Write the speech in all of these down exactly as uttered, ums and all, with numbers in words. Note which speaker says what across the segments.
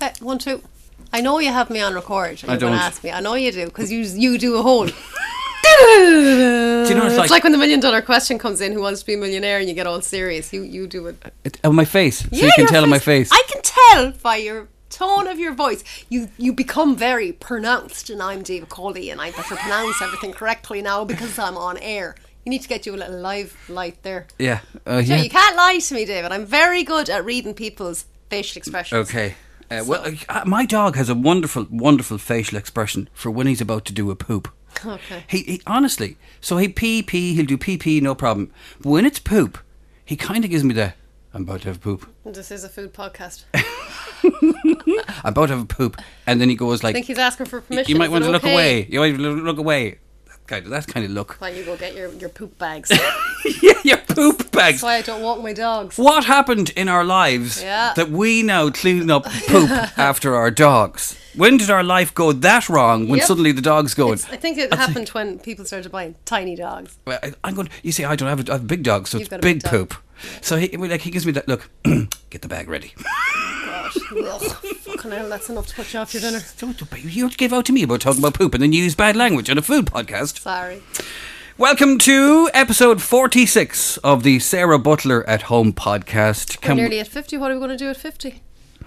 Speaker 1: Hey, one, two. I know you have me on record. You're
Speaker 2: I don't.
Speaker 1: going to ask me. I know you do, because you you do a whole...
Speaker 2: Do you know what it's like?
Speaker 1: It's like when the million dollar question comes in, who wants to be a millionaire, and you get all serious. You you do it.
Speaker 2: It, on my face. So
Speaker 1: Yeah,
Speaker 2: you can
Speaker 1: your
Speaker 2: tell on my face.
Speaker 1: I can tell by your tone of your voice. You you become very pronounced, and I'm David Cawley, and I better pronounce everything correctly now because I'm on air. You need to get you a little live light there.
Speaker 2: Yeah. Uh,
Speaker 1: Sure,
Speaker 2: yeah.
Speaker 1: you can't lie to me, David. I'm very good at reading people's facial expressions.
Speaker 2: Okay. Uh, well, uh, my dog has a wonderful, wonderful facial expression for when he's about to do a poop.
Speaker 1: Okay.
Speaker 2: He, he honestly, so he pee pee, he'll do pee pee, no problem. But when it's poop, he kind of gives me the, I'm about to have a poop.
Speaker 1: This is a food podcast.
Speaker 2: I'm about to have a poop, and then he goes
Speaker 1: I
Speaker 2: like,
Speaker 1: think he's asking for permission.
Speaker 2: you might
Speaker 1: Is
Speaker 2: want
Speaker 1: it
Speaker 2: to look
Speaker 1: okay?
Speaker 2: away. You might look away. That kind of, that kind of look.
Speaker 1: While you go get your, your poop bags.
Speaker 2: Yeah, your poop bags.
Speaker 1: That's why I don't walk my dogs.
Speaker 2: What happened in our lives
Speaker 1: Yeah.
Speaker 2: that we now clean up poop after our dogs? When did our life go that wrong when
Speaker 1: Yep.
Speaker 2: suddenly the dog's going?
Speaker 1: It's, I think it
Speaker 2: That's
Speaker 1: happened when people started buying tiny dogs.
Speaker 2: Well, I- I'm going. You see, I don't have a, I have a big dog, so
Speaker 1: You've
Speaker 2: it's
Speaker 1: got a
Speaker 2: big,
Speaker 1: big dog.
Speaker 2: poop. So he like he gives me that look. Get the bag ready.
Speaker 1: Gosh, ugh, fucking hell, that's enough to put you off your dinner.
Speaker 2: Don't, you gave out to me about talking about poop, and then you use bad language on a food podcast.
Speaker 1: Sorry.
Speaker 2: Welcome to episode forty-six of the Sarah Butler at Home podcast.
Speaker 1: We're
Speaker 2: Can
Speaker 1: nearly at fifty. What are we going to do at fifty?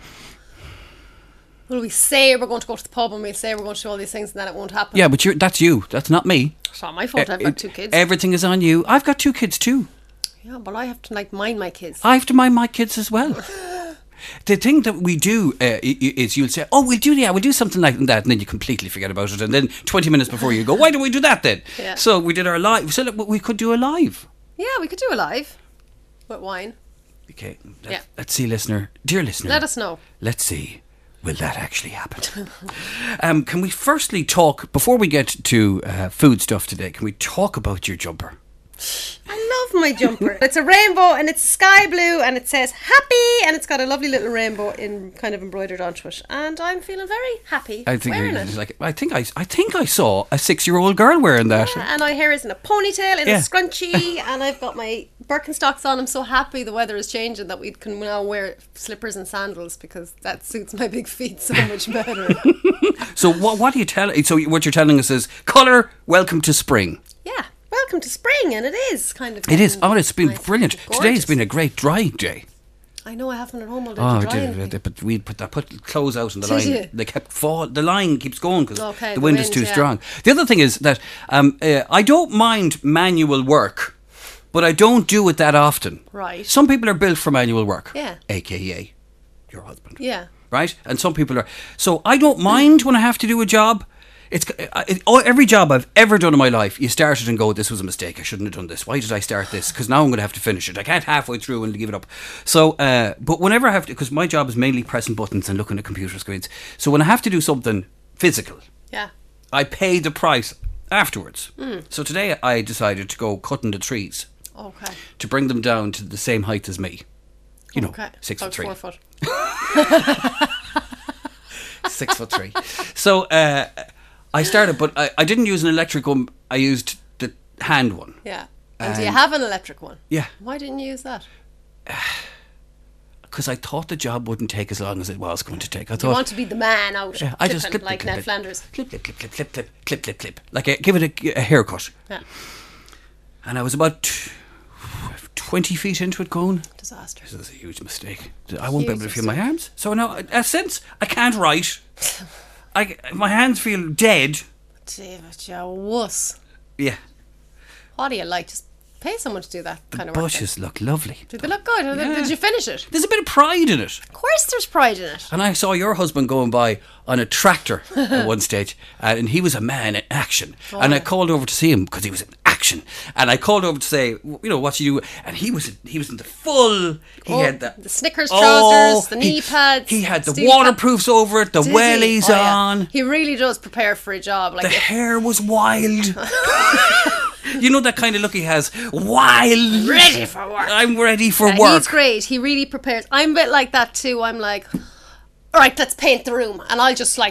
Speaker 1: Will we say we're going to go to the pub and we'll say we're going to do all these things and then it won't happen?
Speaker 2: Yeah, but you're, that's you. That's not me.
Speaker 1: It's not my fault. I've
Speaker 2: Eh,
Speaker 1: got two kids.
Speaker 2: Everything is on you. I've got two kids too.
Speaker 1: Yeah, but I have to like mind my kids.
Speaker 2: I have to mind my kids as well. The thing that we do uh, i- i- is you'll say, oh, we'll do yeah, we'll do something like that, and then you completely forget about it, and then twenty minutes before you go, why don't we do that then?
Speaker 1: Yeah.
Speaker 2: So we did our live. So look, we could do a live.
Speaker 1: Yeah, we could do a live with wine.
Speaker 2: Okay. Let,
Speaker 1: Yeah.
Speaker 2: Let's see, listener, dear listener.
Speaker 1: Let us know.
Speaker 2: Let's see. Will that actually happen? um, can we firstly talk before we get to uh, food stuff today? Can we talk about your jumper?
Speaker 1: I love my jumper. It's a rainbow and it's sky blue and it says happy and it's got a lovely little rainbow in kind of embroidered onto it. And I'm feeling very happy
Speaker 2: I think
Speaker 1: wearing
Speaker 2: you're
Speaker 1: it.
Speaker 2: like I think I I think I saw a six-year-old girl wearing that.
Speaker 1: And my hair is in a ponytail, in
Speaker 2: Yeah.
Speaker 1: a scrunchie, and I've got my Birkenstocks on. I'm so happy the weather is changing that we can now wear slippers and sandals because that suits my big feet so much better.
Speaker 2: So what what do you tell? So what you're telling us is colour. Welcome to spring.
Speaker 1: Yeah, welcome to spring, and it is kind of.
Speaker 2: It is.
Speaker 1: getting
Speaker 2: Oh, it's been
Speaker 1: nice and
Speaker 2: brilliant.
Speaker 1: gorgeous.
Speaker 2: Today's been a great dry day.
Speaker 1: I know I haven't at home all day
Speaker 2: Oh,
Speaker 1: to
Speaker 2: I
Speaker 1: dry
Speaker 2: did,
Speaker 1: anything.
Speaker 2: but we put I put clothes out on the
Speaker 1: Did
Speaker 2: line.
Speaker 1: you?
Speaker 2: They kept fall. The line keeps going because
Speaker 1: Okay,
Speaker 2: the
Speaker 1: the
Speaker 2: wind is
Speaker 1: wind,
Speaker 2: too
Speaker 1: yeah.
Speaker 2: strong. The other thing is that um, uh, I don't mind manual work, but I don't do it that often.
Speaker 1: Right.
Speaker 2: Some people are built for manual work.
Speaker 1: Yeah.
Speaker 2: A K A your husband.
Speaker 1: Yeah.
Speaker 2: Right? And some people are. So I don't mind when I have to do a job. It's it, oh, every job I've ever done in my life, you start it and go, this was a mistake. I shouldn't have done this. Why did I start this? Because now I'm going to have to finish it. I can't halfway through and give it up. So, uh, but whenever I have to, because my job is mainly pressing buttons and looking at computer screens. So when I have to do something physical,
Speaker 1: Yeah.
Speaker 2: I pay the price afterwards. So today I decided to go cutting the trees
Speaker 1: Okay.
Speaker 2: to bring them down to the same height as me. You know,
Speaker 1: Okay.
Speaker 2: six
Speaker 1: About
Speaker 2: foot three.
Speaker 1: Four foot.
Speaker 2: Six foot three. So uh, I started, but I, I didn't use an electric one. I used the hand one.
Speaker 1: Yeah. And do you
Speaker 2: And-
Speaker 1: have an electric one?
Speaker 2: Yeah,
Speaker 1: Why didn't you use that?
Speaker 2: because I thought the job wouldn't take as long as it was going to take. I
Speaker 1: You
Speaker 2: thought
Speaker 1: want to be the man out
Speaker 2: yeah, I just
Speaker 1: clipping,
Speaker 2: clip,
Speaker 1: like
Speaker 2: clip,
Speaker 1: Ned
Speaker 2: clip,
Speaker 1: Flanders.
Speaker 2: clip, clip, clip, clip, clip, clip, clip, clip, clip, like a, give it a, a haircut.
Speaker 1: Yeah.
Speaker 2: And I was about twenty feet into it, going,
Speaker 1: Disaster.
Speaker 2: this is a huge mistake. I won't be
Speaker 1: Huge
Speaker 2: able to feel my arms. So now, in a sense, I can't write. I my hands feel dead.
Speaker 1: David, you wuss.
Speaker 2: Yeah,
Speaker 1: What do you like? Just pay someone to do that kind of work.
Speaker 2: bushes look lovely.
Speaker 1: Did they look good? Or
Speaker 2: Yeah.
Speaker 1: Did you finish it?
Speaker 2: There's a bit of pride in it.
Speaker 1: Of course there's pride in it.
Speaker 2: And I saw your husband going by on a tractor at one stage, uh, and he was a man in action.
Speaker 1: Oh,
Speaker 2: and I
Speaker 1: yeah.
Speaker 2: called over to see him because he was in action. And I called over to say, you know, what you do? And he was he was in the full. He
Speaker 1: Oh,
Speaker 2: had the,
Speaker 1: the Snickers
Speaker 2: Oh,
Speaker 1: trousers, the
Speaker 2: he-
Speaker 1: knee pads.
Speaker 2: He had the
Speaker 1: steel
Speaker 2: waterproofs over it, the
Speaker 1: Did he?
Speaker 2: wellies
Speaker 1: Oh, yeah.
Speaker 2: on.
Speaker 1: He really does prepare for a job. Like
Speaker 2: The
Speaker 1: if-
Speaker 2: hair was wild. You know that kind of look he has? Wild.
Speaker 1: ready for work.
Speaker 2: I'm ready for
Speaker 1: Yeah,
Speaker 2: work.
Speaker 1: He's great. He really prepares. I'm a bit like that too. I'm like, all right, let's paint the room, and I'll just like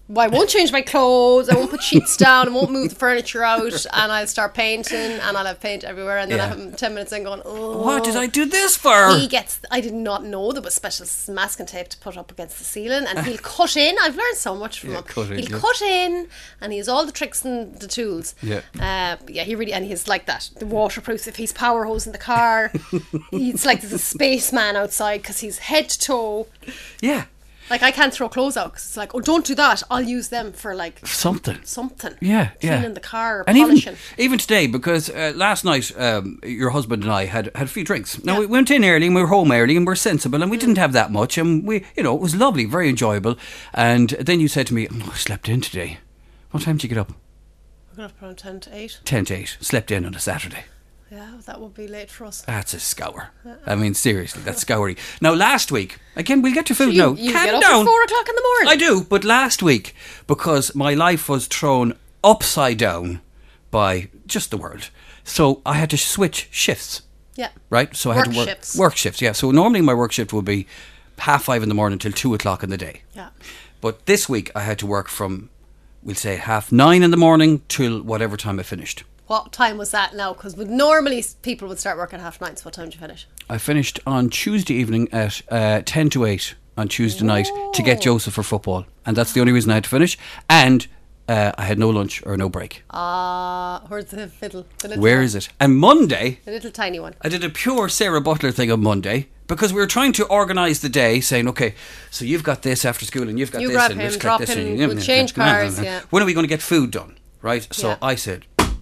Speaker 1: well, I won't change my clothes, I won't put sheets down, I won't move the furniture out, and I'll start painting, and I'll have paint everywhere, and then
Speaker 2: Yeah.
Speaker 1: I have ten minutes in going, oh.
Speaker 2: What did I do this for?
Speaker 1: He gets, I did not know there was special masking tape to put up against the ceiling, and he'll cut in. I've learned so much from
Speaker 2: Yeah,
Speaker 1: him.
Speaker 2: cut in,
Speaker 1: he'll
Speaker 2: yeah.
Speaker 1: cut in, and he has all the tricks and the tools.
Speaker 2: Yeah.
Speaker 1: Uh, yeah, he really, and he's like that. The waterproofs, if he's power hosing the car, it's like there's a spaceman outside because he's head to toe.
Speaker 2: Yeah,
Speaker 1: Like, I can't throw clothes out because it's like, oh, don't do that. I'll use them for like
Speaker 2: something.
Speaker 1: something.
Speaker 2: Yeah, yeah.
Speaker 1: Cleaning the car, or
Speaker 2: And even,
Speaker 1: polishing.
Speaker 2: even today, because uh, last night um, your husband and I had, had a few drinks. Now, we went in early and we were home early and we were sensible and we didn't have that much. And we, you know, it was lovely, very enjoyable. And then you said to me, oh, I slept in today. What time did you get up?
Speaker 1: I got up around ten to eight.
Speaker 2: ten to eight. Slept in on a Saturday.
Speaker 1: Yeah, that would be late for us.
Speaker 2: That's a scour. I mean, seriously, that's scoury. Now, last week, again, we'll get to food
Speaker 1: you,
Speaker 2: now.
Speaker 1: you
Speaker 2: Calm
Speaker 1: get up
Speaker 2: down.
Speaker 1: at four o'clock in the morning.
Speaker 2: I do, but last week, because my life was thrown upside down by just the world, so I had to switch shifts,
Speaker 1: Yeah.
Speaker 2: right? So I
Speaker 1: Work
Speaker 2: had to work
Speaker 1: shifts.
Speaker 2: work shifts. Yeah. So normally my work shift would be half five in the morning till two o'clock in the day.
Speaker 1: Yeah.
Speaker 2: But this week I had to work from, we'll say, half nine in the morning till whatever time I finished.
Speaker 1: What time was that now? Because normally people would start work at half nine. So what time did you finish?
Speaker 2: I finished on Tuesday evening at uh, ten to eight on Tuesday night to get Joseph for football. And that's the only reason I had to finish. And uh, I had no lunch or no break.
Speaker 1: Ah, uh, where's the fiddle? The little
Speaker 2: Where
Speaker 1: one.
Speaker 2: is it? And Monday,
Speaker 1: The little tiny one.
Speaker 2: I did a pure Sarah Butler thing on Monday because we were trying to organise the day, saying, okay, so you've got this after school and you've got
Speaker 1: You
Speaker 2: this
Speaker 1: grab
Speaker 2: and
Speaker 1: him,
Speaker 2: let's collect
Speaker 1: drop
Speaker 2: this
Speaker 1: him,
Speaker 2: and
Speaker 1: we'll change cars, yeah.
Speaker 2: When are we going to get food done? Right? So
Speaker 1: Yeah.
Speaker 2: I said,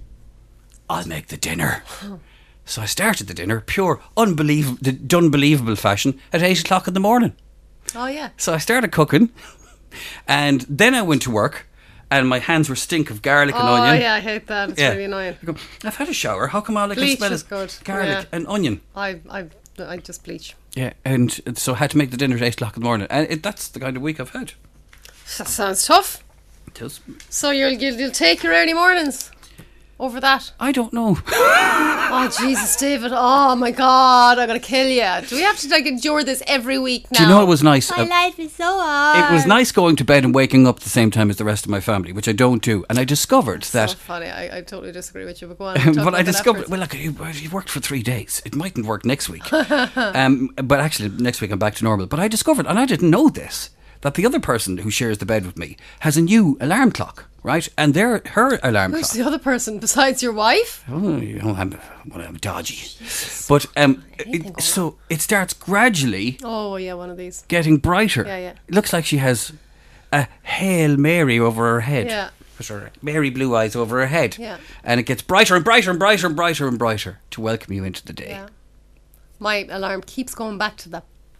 Speaker 2: I'll make the dinner. So I started the dinner, pure unbelievable, the unbelievable fashion, at eight o'clock in the morning.
Speaker 1: Oh yeah.
Speaker 2: So I started cooking, and then I went to work, and my hands were stink of garlic and
Speaker 1: Oh
Speaker 2: onion.
Speaker 1: yeah, I hate that. It's
Speaker 2: Yeah.
Speaker 1: really annoying.
Speaker 2: I go, I've had a shower. How come all I can
Speaker 1: Bleach
Speaker 2: smell
Speaker 1: is
Speaker 2: is
Speaker 1: good.
Speaker 2: garlic
Speaker 1: Yeah.
Speaker 2: and onion?
Speaker 1: I I I just bleach.
Speaker 2: Yeah, and so I had to make the dinner at eight o'clock in the morning, and it, that's the kind of week I've had.
Speaker 1: That sounds tough.
Speaker 2: It does.
Speaker 1: So you'll you'll, you'll take your early mornings over that.
Speaker 2: I don't know.
Speaker 1: Oh Jesus, David! Oh my God, I'm gonna kill you. Do we have to like endure this every week now?
Speaker 2: Do you know it was nice?
Speaker 1: My
Speaker 2: Uh,
Speaker 1: life is so hard.
Speaker 2: It was nice going to bed and waking up at the same time as the rest of my family, which I don't do. And I discovered that.
Speaker 1: So funny. I, I totally disagree with you, but go on. talk
Speaker 2: but
Speaker 1: about
Speaker 2: I
Speaker 1: that
Speaker 2: discovered,
Speaker 1: afterwards.
Speaker 2: well, like, you, you worked for three days. It mightn't work next week. um, but actually, next week I'm back to normal. But I discovered, and I didn't know this, that the other person who shares the bed with me has a new alarm clock, right? And their her alarm
Speaker 1: Who's
Speaker 2: clock.
Speaker 1: the other person besides your wife?
Speaker 2: Oh, you know, I'm, well, I'm dodgy. But um,
Speaker 1: Anything
Speaker 2: it,
Speaker 1: going
Speaker 2: so it starts gradually
Speaker 1: Oh yeah, one of these.
Speaker 2: getting brighter.
Speaker 1: Yeah, yeah.
Speaker 2: It looks like she has a Hail Mary over her head.
Speaker 1: Yeah.
Speaker 2: With her Mary blue eyes over her head.
Speaker 1: Yeah.
Speaker 2: And it gets brighter and brighter and brighter and brighter and brighter to welcome you into the day.
Speaker 1: Yeah. My alarm keeps going back to that.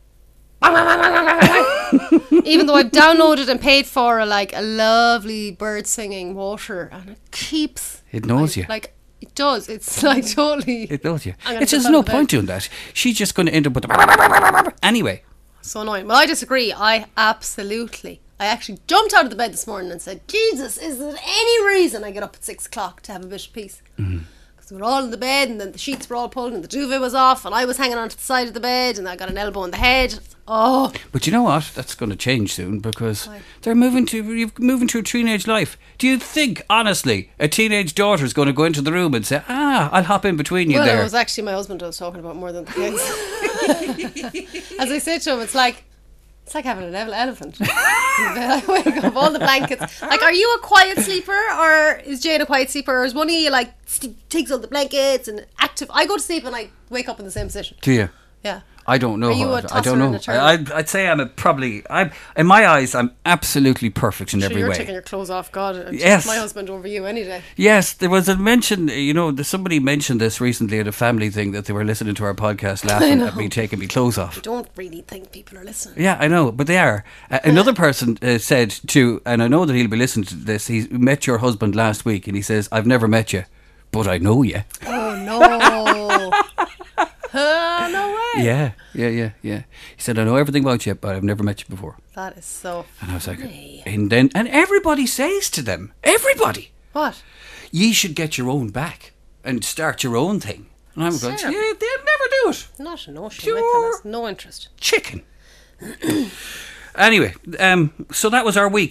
Speaker 1: Even though I've downloaded and paid for a, like a lovely bird singing water, and it keeps.
Speaker 2: It knows
Speaker 1: like,
Speaker 2: you.
Speaker 1: Like it does. It's like totally.
Speaker 2: It knows you.
Speaker 1: I'm gonna
Speaker 2: It's
Speaker 1: jump
Speaker 2: just
Speaker 1: out
Speaker 2: no
Speaker 1: of the
Speaker 2: point
Speaker 1: bed.
Speaker 2: doing that. She's just going to end up with the... Anyway.
Speaker 1: So annoying. Well, I disagree. I absolutely. I actually jumped out of the bed this morning and said, Jesus, is there any reason I get up at six o'clock to have a bit of peace? Because we were all in the bed and then the sheets were all pulled and the duvet was off and I was hanging onto the side of the bed and I got an elbow in the head. Oh,
Speaker 2: But you know what? That's going to change soon because
Speaker 1: Why?
Speaker 2: they're moving to you're moving to a teenage life. Do you think, honestly, a teenage daughter is going to go into the room and say, ah, I'll hop in between you
Speaker 1: well,
Speaker 2: there?
Speaker 1: it was actually my husband I was talking about more than the kids. As I said to him, it's like, it's like having an ele- elephant. I wake up, all the blankets. Like, are you a quiet sleeper or is Jane a quiet sleeper or is one of you like st- takes all the blankets and active? I go to sleep and I wake up in the same position.
Speaker 2: Do you?
Speaker 1: Yeah.
Speaker 2: I don't know.
Speaker 1: Are you
Speaker 2: how
Speaker 1: a
Speaker 2: I- I
Speaker 1: tosser
Speaker 2: don't know.
Speaker 1: and a turner?
Speaker 2: I, I'd, I'd say I'm a probably. I'm in my eyes. I'm absolutely perfect in
Speaker 1: Sure,
Speaker 2: every
Speaker 1: you're
Speaker 2: way.
Speaker 1: taking your clothes off, God. I'd choose
Speaker 2: Yes.
Speaker 1: my husband over you any day.
Speaker 2: Yes, there was a mention, you know, there's somebody mentioned this recently at a family thing that they were listening to our podcast laughing at me taking my clothes off.
Speaker 1: I don't really think people are listening.
Speaker 2: Yeah, I know, but they are. Uh, another person uh, said to, and I know that he'll be listening to this, he met your husband last week and he says, I've never met you, but I know you.
Speaker 1: Oh, no. uh, no way.
Speaker 2: Yeah, yeah, yeah, yeah. He said, I know everything about you, but I've never met you before.
Speaker 1: That is so
Speaker 2: And I was like,
Speaker 1: funny.
Speaker 2: and then, and everybody says to them, everybody,
Speaker 1: What?
Speaker 2: ye should get your own back and start your own thing. And I'm going, yeah,
Speaker 1: Sure.
Speaker 2: they'll never do it.
Speaker 1: Not a notion.
Speaker 2: Pure-
Speaker 1: Pure. With no interest.
Speaker 2: Chicken. Anyway, um, so that was our week.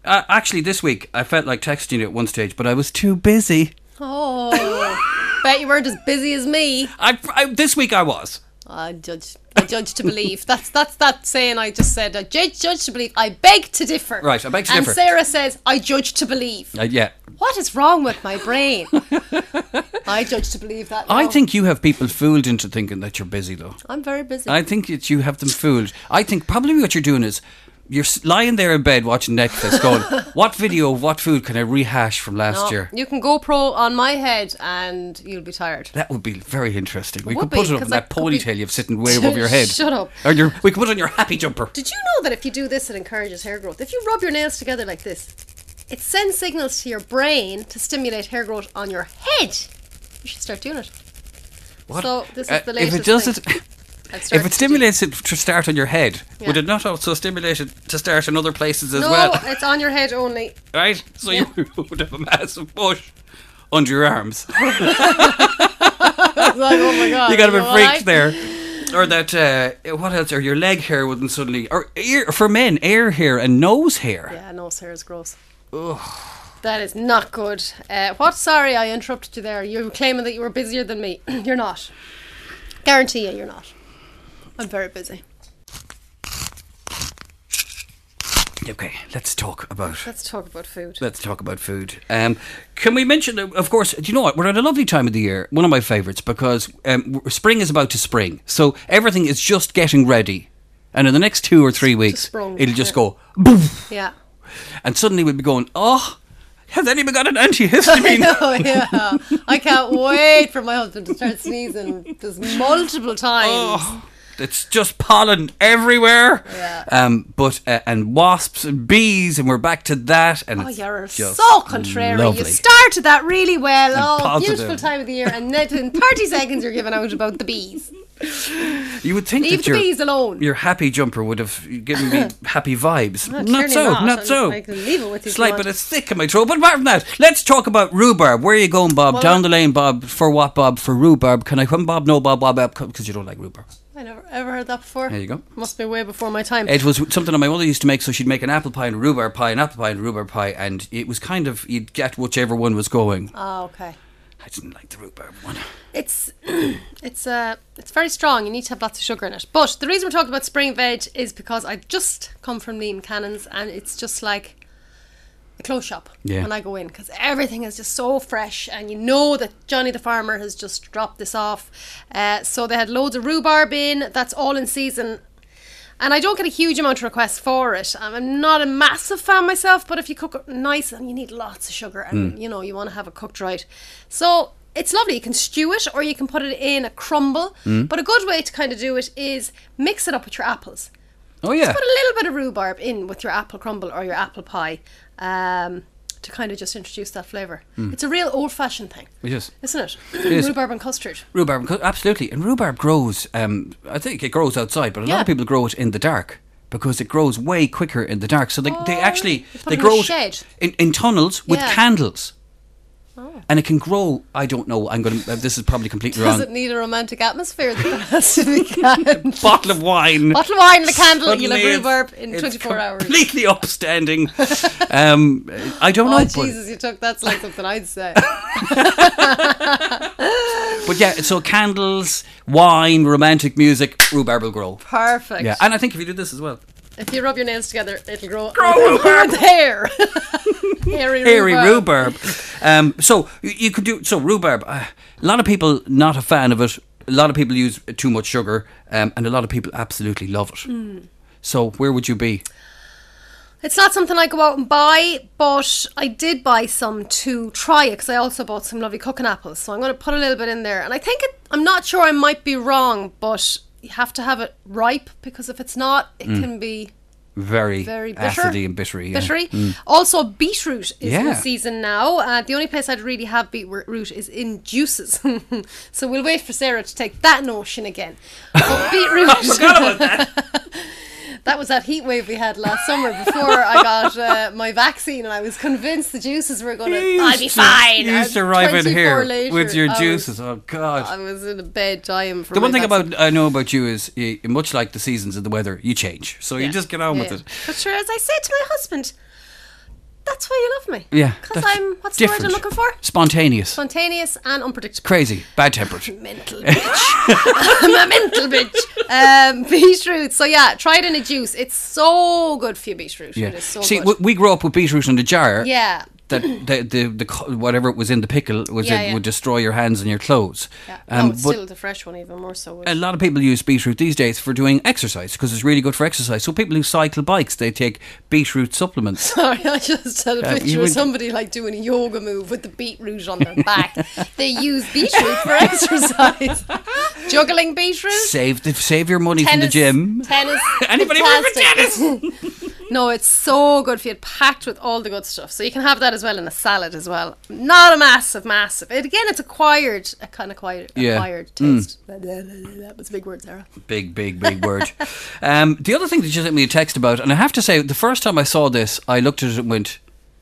Speaker 2: Uh, actually, this week I felt like texting you at one stage, but I was too busy.
Speaker 1: Oh, bet you weren't as busy as me.
Speaker 2: I, I this week I was.
Speaker 1: I judge. I judge to believe. That's that's that saying I just said. I judge, judge to believe. I beg to differ.
Speaker 2: Right, I beg to
Speaker 1: and
Speaker 2: differ.
Speaker 1: And Sarah says, I judge to believe.
Speaker 2: Uh, yeah.
Speaker 1: What is wrong with my brain? I judge to believe that.
Speaker 2: I
Speaker 1: now.
Speaker 2: think you have people fooled into thinking that you're busy, though.
Speaker 1: I'm very busy.
Speaker 2: I think that you have them fooled. I think probably what you're doing is you're s- lying there in bed watching Netflix going, what video of what food can I rehash from last
Speaker 1: No,
Speaker 2: year?
Speaker 1: you can GoPro on my head and you'll be tired.
Speaker 2: That would be very interesting. We
Speaker 1: would
Speaker 2: could put
Speaker 1: be,
Speaker 2: it up in
Speaker 1: 'cause
Speaker 2: that
Speaker 1: that could be-
Speaker 2: ponytail you've sitting way above your head.
Speaker 1: Shut up.
Speaker 2: Or your, we could put it on your happy jumper.
Speaker 1: Did you know that if you do this, it encourages hair growth? If you rub your nails together like this, it sends signals to your brain to stimulate hair growth on your head. You should start doing it.
Speaker 2: What?
Speaker 1: So this is
Speaker 2: Uh,
Speaker 1: the
Speaker 2: if
Speaker 1: latest
Speaker 2: it does
Speaker 1: thing.
Speaker 2: it,
Speaker 1: I've
Speaker 2: if
Speaker 1: started
Speaker 2: it
Speaker 1: to
Speaker 2: stimulates it to start on your head,
Speaker 1: Yeah.
Speaker 2: would it not also stimulate it to start in other places as
Speaker 1: do- No,
Speaker 2: well?
Speaker 1: it's on your head only.
Speaker 2: Right? So
Speaker 1: Yeah.
Speaker 2: you would have a massive bush under your arms.
Speaker 1: It's like, oh my god.
Speaker 2: You got a bit
Speaker 1: know
Speaker 2: freaked
Speaker 1: why?
Speaker 2: there. Or that, uh, what else? Or your leg hair wouldn't suddenly, or ear, for men, ear hair and nose hair.
Speaker 1: Yeah, nose hair is gross. That is not good. Uh, what? Sorry, I interrupted you there. You were claiming that you were busier than me. You're not. Guarantee you, you're not. I'm very busy.
Speaker 2: Okay, let's talk about.
Speaker 1: Let's talk about food.
Speaker 2: Let's talk about food. Um, can we mention, that, of course, do you know what? We're at a lovely time of the year, one of my favourites, because um, spring is about to spring. So everything is just getting ready. And in the next two or three weeks,
Speaker 1: sprung,
Speaker 2: it'll just
Speaker 1: yeah.
Speaker 2: go boom.
Speaker 1: Yeah.
Speaker 2: And suddenly we'll be going, oh, has anyone got an antihistamine?
Speaker 1: Oh yeah. I can't wait for my husband to start sneezing just multiple times.
Speaker 2: Oh, it's just pollen everywhere.
Speaker 1: Yeah.
Speaker 2: Um, but uh, and wasps and bees, and we're back to that. And
Speaker 1: Oh,
Speaker 2: it's
Speaker 1: you're
Speaker 2: just
Speaker 1: so contrary.
Speaker 2: lovely.
Speaker 1: You started that really well. Oh,
Speaker 2: positive.
Speaker 1: beautiful time of the year, and then in thirty seconds you're giving out about the bees.
Speaker 2: You would think
Speaker 1: Leave
Speaker 2: that
Speaker 1: the
Speaker 2: your,
Speaker 1: bees alone.
Speaker 2: your happy jumper would have given me happy vibes.
Speaker 1: No,
Speaker 2: not
Speaker 1: clearly
Speaker 2: so,
Speaker 1: not.
Speaker 2: not
Speaker 1: I'm-
Speaker 2: so.
Speaker 1: I can leave it with you if
Speaker 2: Slight
Speaker 1: you
Speaker 2: bit
Speaker 1: want.
Speaker 2: of thick in my throat. But apart from that, let's talk about rhubarb. Where are you going, Bob?
Speaker 1: Well,
Speaker 2: Down
Speaker 1: I-
Speaker 2: the lane, Bob. For what, Bob? For rhubarb. Can I come, Bob? No, Bob, Bob, because you don't like rhubarb.
Speaker 1: I never ever heard that before.
Speaker 2: There you go.
Speaker 1: Must be way before my time.
Speaker 2: It was something that my mother used to make, so she'd make an apple pie and a rhubarb pie, an apple pie and a rhubarb pie, and it was kind of, you'd get whichever one was going.
Speaker 1: Oh, okay.
Speaker 2: I didn't like the rhubarb one.
Speaker 1: It's it's uh it's very strong. You need to have lots of sugar in it. But the reason we're talking about spring veg is because I just come from Liam Cannon's, and it's just like a clothes shop
Speaker 2: Yeah.
Speaker 1: when I go in, because everything is just so fresh, and you know that Johnny the farmer has just dropped this off. Uh, so they had loads of rhubarb in. That's all in season. And I don't get a huge amount of requests for it. I'm not a massive fan myself, but if you cook it nice, and you need lots of sugar, and you know you want to have it cooked right, so it's lovely. You can stew it, or you can put it in a crumble. But a good way to kind of do it is mix it up with your apples.
Speaker 2: Oh, yeah.
Speaker 1: Put a little bit of rhubarb in with your apple crumble or your apple pie, um, to kind of just introduce that flavour. It's a real old-fashioned thing,
Speaker 2: It is.
Speaker 1: isn't it?
Speaker 2: is.
Speaker 1: Rhubarb and custard.
Speaker 2: Rhubarb, absolutely. And rhubarb grows, um, I think it grows outside, but a lot
Speaker 1: Yeah.
Speaker 2: of people grow it in the dark because it grows way quicker in the dark. So they, they
Speaker 1: Oh,
Speaker 2: actually,
Speaker 1: you put
Speaker 2: they
Speaker 1: it in a
Speaker 2: grow it
Speaker 1: shed.
Speaker 2: in, in tunnels with
Speaker 1: Yeah.
Speaker 2: candles.
Speaker 1: Oh.
Speaker 2: And it can grow, I don't know, I'm going to, uh, this is probably completely
Speaker 1: Does
Speaker 2: wrong.
Speaker 1: it need a romantic atmosphere that there has to be canned?
Speaker 2: Bottle of wine.
Speaker 1: Bottle of wine and a candle, you'll
Speaker 2: Suddenly
Speaker 1: have
Speaker 2: it's-
Speaker 1: rhubarb in
Speaker 2: it's
Speaker 1: twenty-four hours.
Speaker 2: Completely upstanding. um, I don't know.
Speaker 1: Oh,
Speaker 2: but-
Speaker 1: Jesus, you took that's like something I'd say.
Speaker 2: But yeah, so candles, wine, romantic music, rhubarb will grow.
Speaker 1: Perfect.
Speaker 2: Yeah, and I think if you do this as well.
Speaker 1: If you rub your nails together, it'll grow.
Speaker 2: Grow
Speaker 1: rhubarb hair. Hairy
Speaker 2: Hairy
Speaker 1: rhubarb.
Speaker 2: rhubarb. Um, so you, you could do so rhubarb. Uh, a lot of people not a fan of it. A lot of people use too much sugar, um, and a lot of people absolutely love it.
Speaker 1: Mm.
Speaker 2: So where would you be?
Speaker 1: It's not something I go out and buy, but I did buy some to try it, because I also bought some lovely cooking apples. So I'm going to put a little bit in there. And I think it, I'm not sure, I might be wrong, but you have to have it ripe, because if it's not, it can be
Speaker 2: Very,
Speaker 1: very bitter.
Speaker 2: acidy and bittery. Yeah.
Speaker 1: bittery. Also, beetroot is in
Speaker 2: Yeah.
Speaker 1: season now. Uh, the only place I'd really have beetroot is in juices. So we'll wait for Sarah to take that notion again. But beetroot. That was that heat wave we had last summer before I got uh, my vaccine, and I was convinced the juices were going to. I'll be
Speaker 2: used to-
Speaker 1: fine.
Speaker 2: You used to
Speaker 1: And
Speaker 2: arrive in
Speaker 1: twenty-four
Speaker 2: here
Speaker 1: later,
Speaker 2: with your
Speaker 1: I was-
Speaker 2: juices. Oh God.
Speaker 1: I was in a bed dying from
Speaker 2: The one
Speaker 1: my
Speaker 2: thing
Speaker 1: vaccine.
Speaker 2: about I know about you is, you, much like the seasons of the weather, you change. So you
Speaker 1: Yeah.
Speaker 2: just get on
Speaker 1: Yeah,
Speaker 2: with
Speaker 1: yeah.
Speaker 2: it.
Speaker 1: But sure, as I said to my husband, that's why you love me.
Speaker 2: Yeah.
Speaker 1: Because
Speaker 2: that's
Speaker 1: I'm, what's
Speaker 2: different.
Speaker 1: the word I'm looking for?
Speaker 2: Spontaneous.
Speaker 1: Spontaneous and unpredictable.
Speaker 2: Crazy. Bad-tempered.
Speaker 1: Mental bitch. I'm a mental bitch. Um, beetroot. So yeah, try it in a juice. It's so good for you, beetroot.
Speaker 2: Yeah.
Speaker 1: It is so
Speaker 2: See,
Speaker 1: good.
Speaker 2: w- we grew up with beetroot in the jar.
Speaker 1: Yeah.
Speaker 2: That the, the the co- whatever was in the pickle was
Speaker 1: Yeah,
Speaker 2: it
Speaker 1: yeah.
Speaker 2: would destroy your hands and your clothes.
Speaker 1: Yeah.
Speaker 2: Um,
Speaker 1: no, it's
Speaker 2: but
Speaker 1: still the fresh one, even more so.
Speaker 2: a lot of people use beetroot these days for doing exercise because it's really good for exercise. So people who cycle bikes, they take beetroot supplements.
Speaker 1: Sorry, I just had a
Speaker 2: Uh,
Speaker 1: picture
Speaker 2: you
Speaker 1: of
Speaker 2: would-
Speaker 1: somebody like doing a yoga move with the beetroot on their back. They use beetroot for exercise. Juggling beetroot.
Speaker 2: Save the, save your money from the
Speaker 1: Tennis-
Speaker 2: gym.
Speaker 1: Tennis.
Speaker 2: Anybody work for
Speaker 1: fantastic. No, it's so good for you. Packed with all the good stuff. So you can have that as well in a salad as well. Not a massive, massive. It, again, it's acquired, a kind of acquired,
Speaker 2: Yeah.
Speaker 1: acquired taste. That was a big word, Sarah.
Speaker 2: Big, big, big word. Um, the other thing that you sent me a text about, and I have to say, the first time I saw this, I looked at it and went,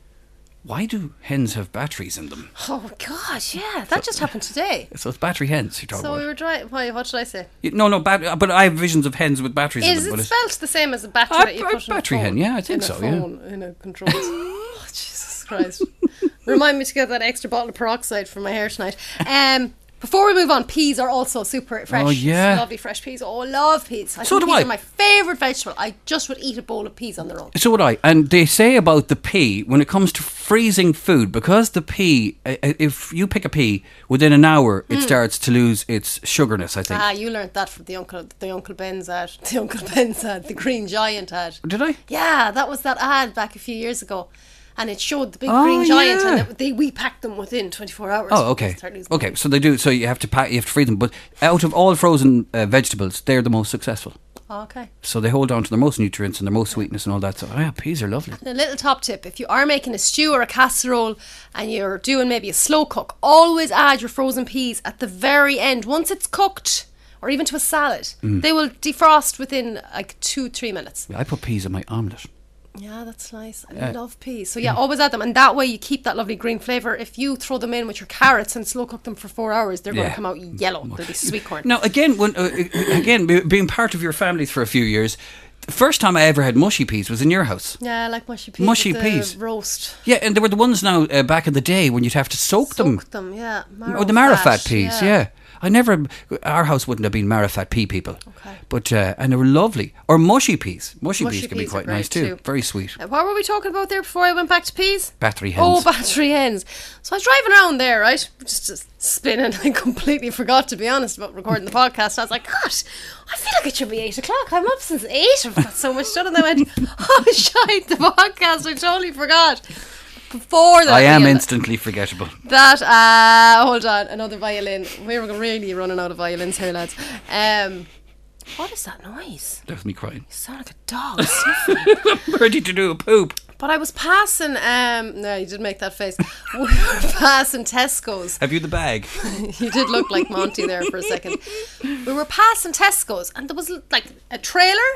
Speaker 2: why do hens have batteries in them?
Speaker 1: Oh, God, yeah. That just happened today.
Speaker 2: So it's battery hens you're talking
Speaker 1: So we
Speaker 2: about.
Speaker 1: were driving. Why? What should I say?
Speaker 2: You- No, no, bat- but I have visions of hens with batteries in
Speaker 1: Is
Speaker 2: them.
Speaker 1: it
Speaker 2: but it's-
Speaker 1: spelt the same as a battery
Speaker 2: Uh,
Speaker 1: that you
Speaker 2: uh,
Speaker 1: put in
Speaker 2: battery
Speaker 1: a phone?
Speaker 2: hen, yeah, I think
Speaker 1: in a
Speaker 2: so, yeah.
Speaker 1: phone, in a control. Oh, Jesus Christ. Remind me to get that extra bottle of peroxide for my hair tonight. Um, before we move on, peas are also super fresh.
Speaker 2: Oh, yeah.
Speaker 1: Lovely fresh peas. Oh, I love peas. I
Speaker 2: So
Speaker 1: think
Speaker 2: do
Speaker 1: peas
Speaker 2: I.
Speaker 1: are my favourite vegetable. I just would eat a bowl of peas on their own.
Speaker 2: So would I. And they say about the pea, when it comes to freezing food, because the pea, uh, uh, if you pick a pea, within an hour it starts to lose its sugarness, I think.
Speaker 1: Ah, you learnt that from the Uncle the Uncle Ben's ad. The Uncle Ben's ad. The Green Giant ad.
Speaker 2: Did I?
Speaker 1: Yeah, that was that ad back a few years ago. And it showed the big
Speaker 2: Oh,
Speaker 1: green giant,
Speaker 2: yeah.
Speaker 1: and it, they we packed them within twenty-four hours.
Speaker 2: Oh, okay.
Speaker 1: Start losing
Speaker 2: Okay, so they do. So you have to pack, you have to freeze them. But out of all frozen uh, vegetables, they're the most successful.
Speaker 1: weight. Okay.
Speaker 2: So they hold on to their most nutrients and their most sweetness and all that. So oh yeah, peas are lovely.
Speaker 1: And a little top tip: if you are making a stew or a casserole, and you're doing maybe a slow cook, always add your frozen peas at the very end. Once it's cooked, or even to a salad,
Speaker 2: Mm.
Speaker 1: they will defrost within like two, three minutes.
Speaker 2: I put peas in my omelette.
Speaker 1: Yeah, that's nice. I
Speaker 2: Yeah.
Speaker 1: love peas. So yeah, always add them, and that way you keep that lovely green flavour. If you throw them in with your carrots and slow cook them for four hours, they're going
Speaker 2: Yeah.
Speaker 1: to come out yellow. They'll be sweet corn.
Speaker 2: Now again, when uh, again be- being part of your family for a few years, the first time I ever had mushy peas was in your house.
Speaker 1: Yeah, I like mushy peas.
Speaker 2: Mushy
Speaker 1: with the
Speaker 2: peas.
Speaker 1: roast.
Speaker 2: Yeah, and there were the ones now uh, back in the day when you'd have to soak, them.
Speaker 1: Soak them, yeah.
Speaker 2: Oh, the Marifat peas, yeah. I never, our house wouldn't have been Marifat pea people.
Speaker 1: Okay.
Speaker 2: But, uh, and they were lovely. Or mushy peas. Mushy,
Speaker 1: Mushy
Speaker 2: peas can be
Speaker 1: peas are
Speaker 2: quite nice
Speaker 1: great
Speaker 2: too.
Speaker 1: too.
Speaker 2: Very sweet.
Speaker 1: Uh, What were we talking about there before I went back to peas?
Speaker 2: Battery
Speaker 1: Oh,
Speaker 2: hens.
Speaker 1: battery hens. So I was driving around there, right? Just, just spinning. I completely forgot, to be honest, about recording the podcast. I was like, God, I feel like it should be eight o'clock. I'm up since eight. I've got so much done. And I went, oh, shite, the podcast. I totally forgot. Before that,
Speaker 2: I am
Speaker 1: Neil,
Speaker 2: instantly forgettable.
Speaker 1: that uh hold on, another violin. We were really running out of violins here, lads. Um what is that noise?
Speaker 2: That was me crying.
Speaker 1: You sound like a dog sniffing.
Speaker 2: Ready to do a poop.
Speaker 1: But I was passing um no, you did make that face. We were passing Tesco's.
Speaker 2: Have you the bag?
Speaker 1: You did look like Monty there for a second. We were passing Tesco's, and there was like a trailer,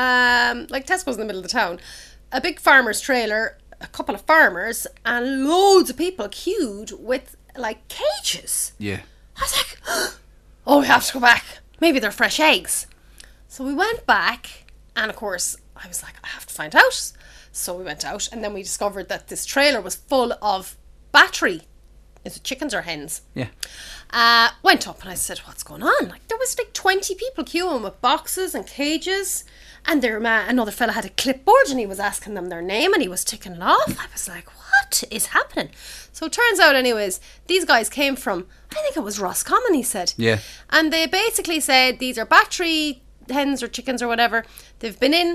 Speaker 1: um like Tesco's in the middle of the town. A big farmer's trailer, a couple of farmers, and loads of people queued with like cages.
Speaker 2: Yeah.
Speaker 1: I was like, oh, we have to go back. Maybe they're fresh eggs. So we went back, and of course, I was like, I have to find out. So we went out, and then we discovered that this trailer was full of battery. Is it chickens or hens?
Speaker 2: Yeah.
Speaker 1: Uh, went up, and I said, what's going on? Like, there was like twenty people queuing with boxes and cages. And their ma- another fella had a clipboard, and he was asking them their name, and he was ticking it off. I was like, what is happening? So it turns out, anyways, these guys came from, I think it was Roscommon, he said.
Speaker 2: Yeah.
Speaker 1: And they basically said these are battery hens or chickens or whatever. They've been in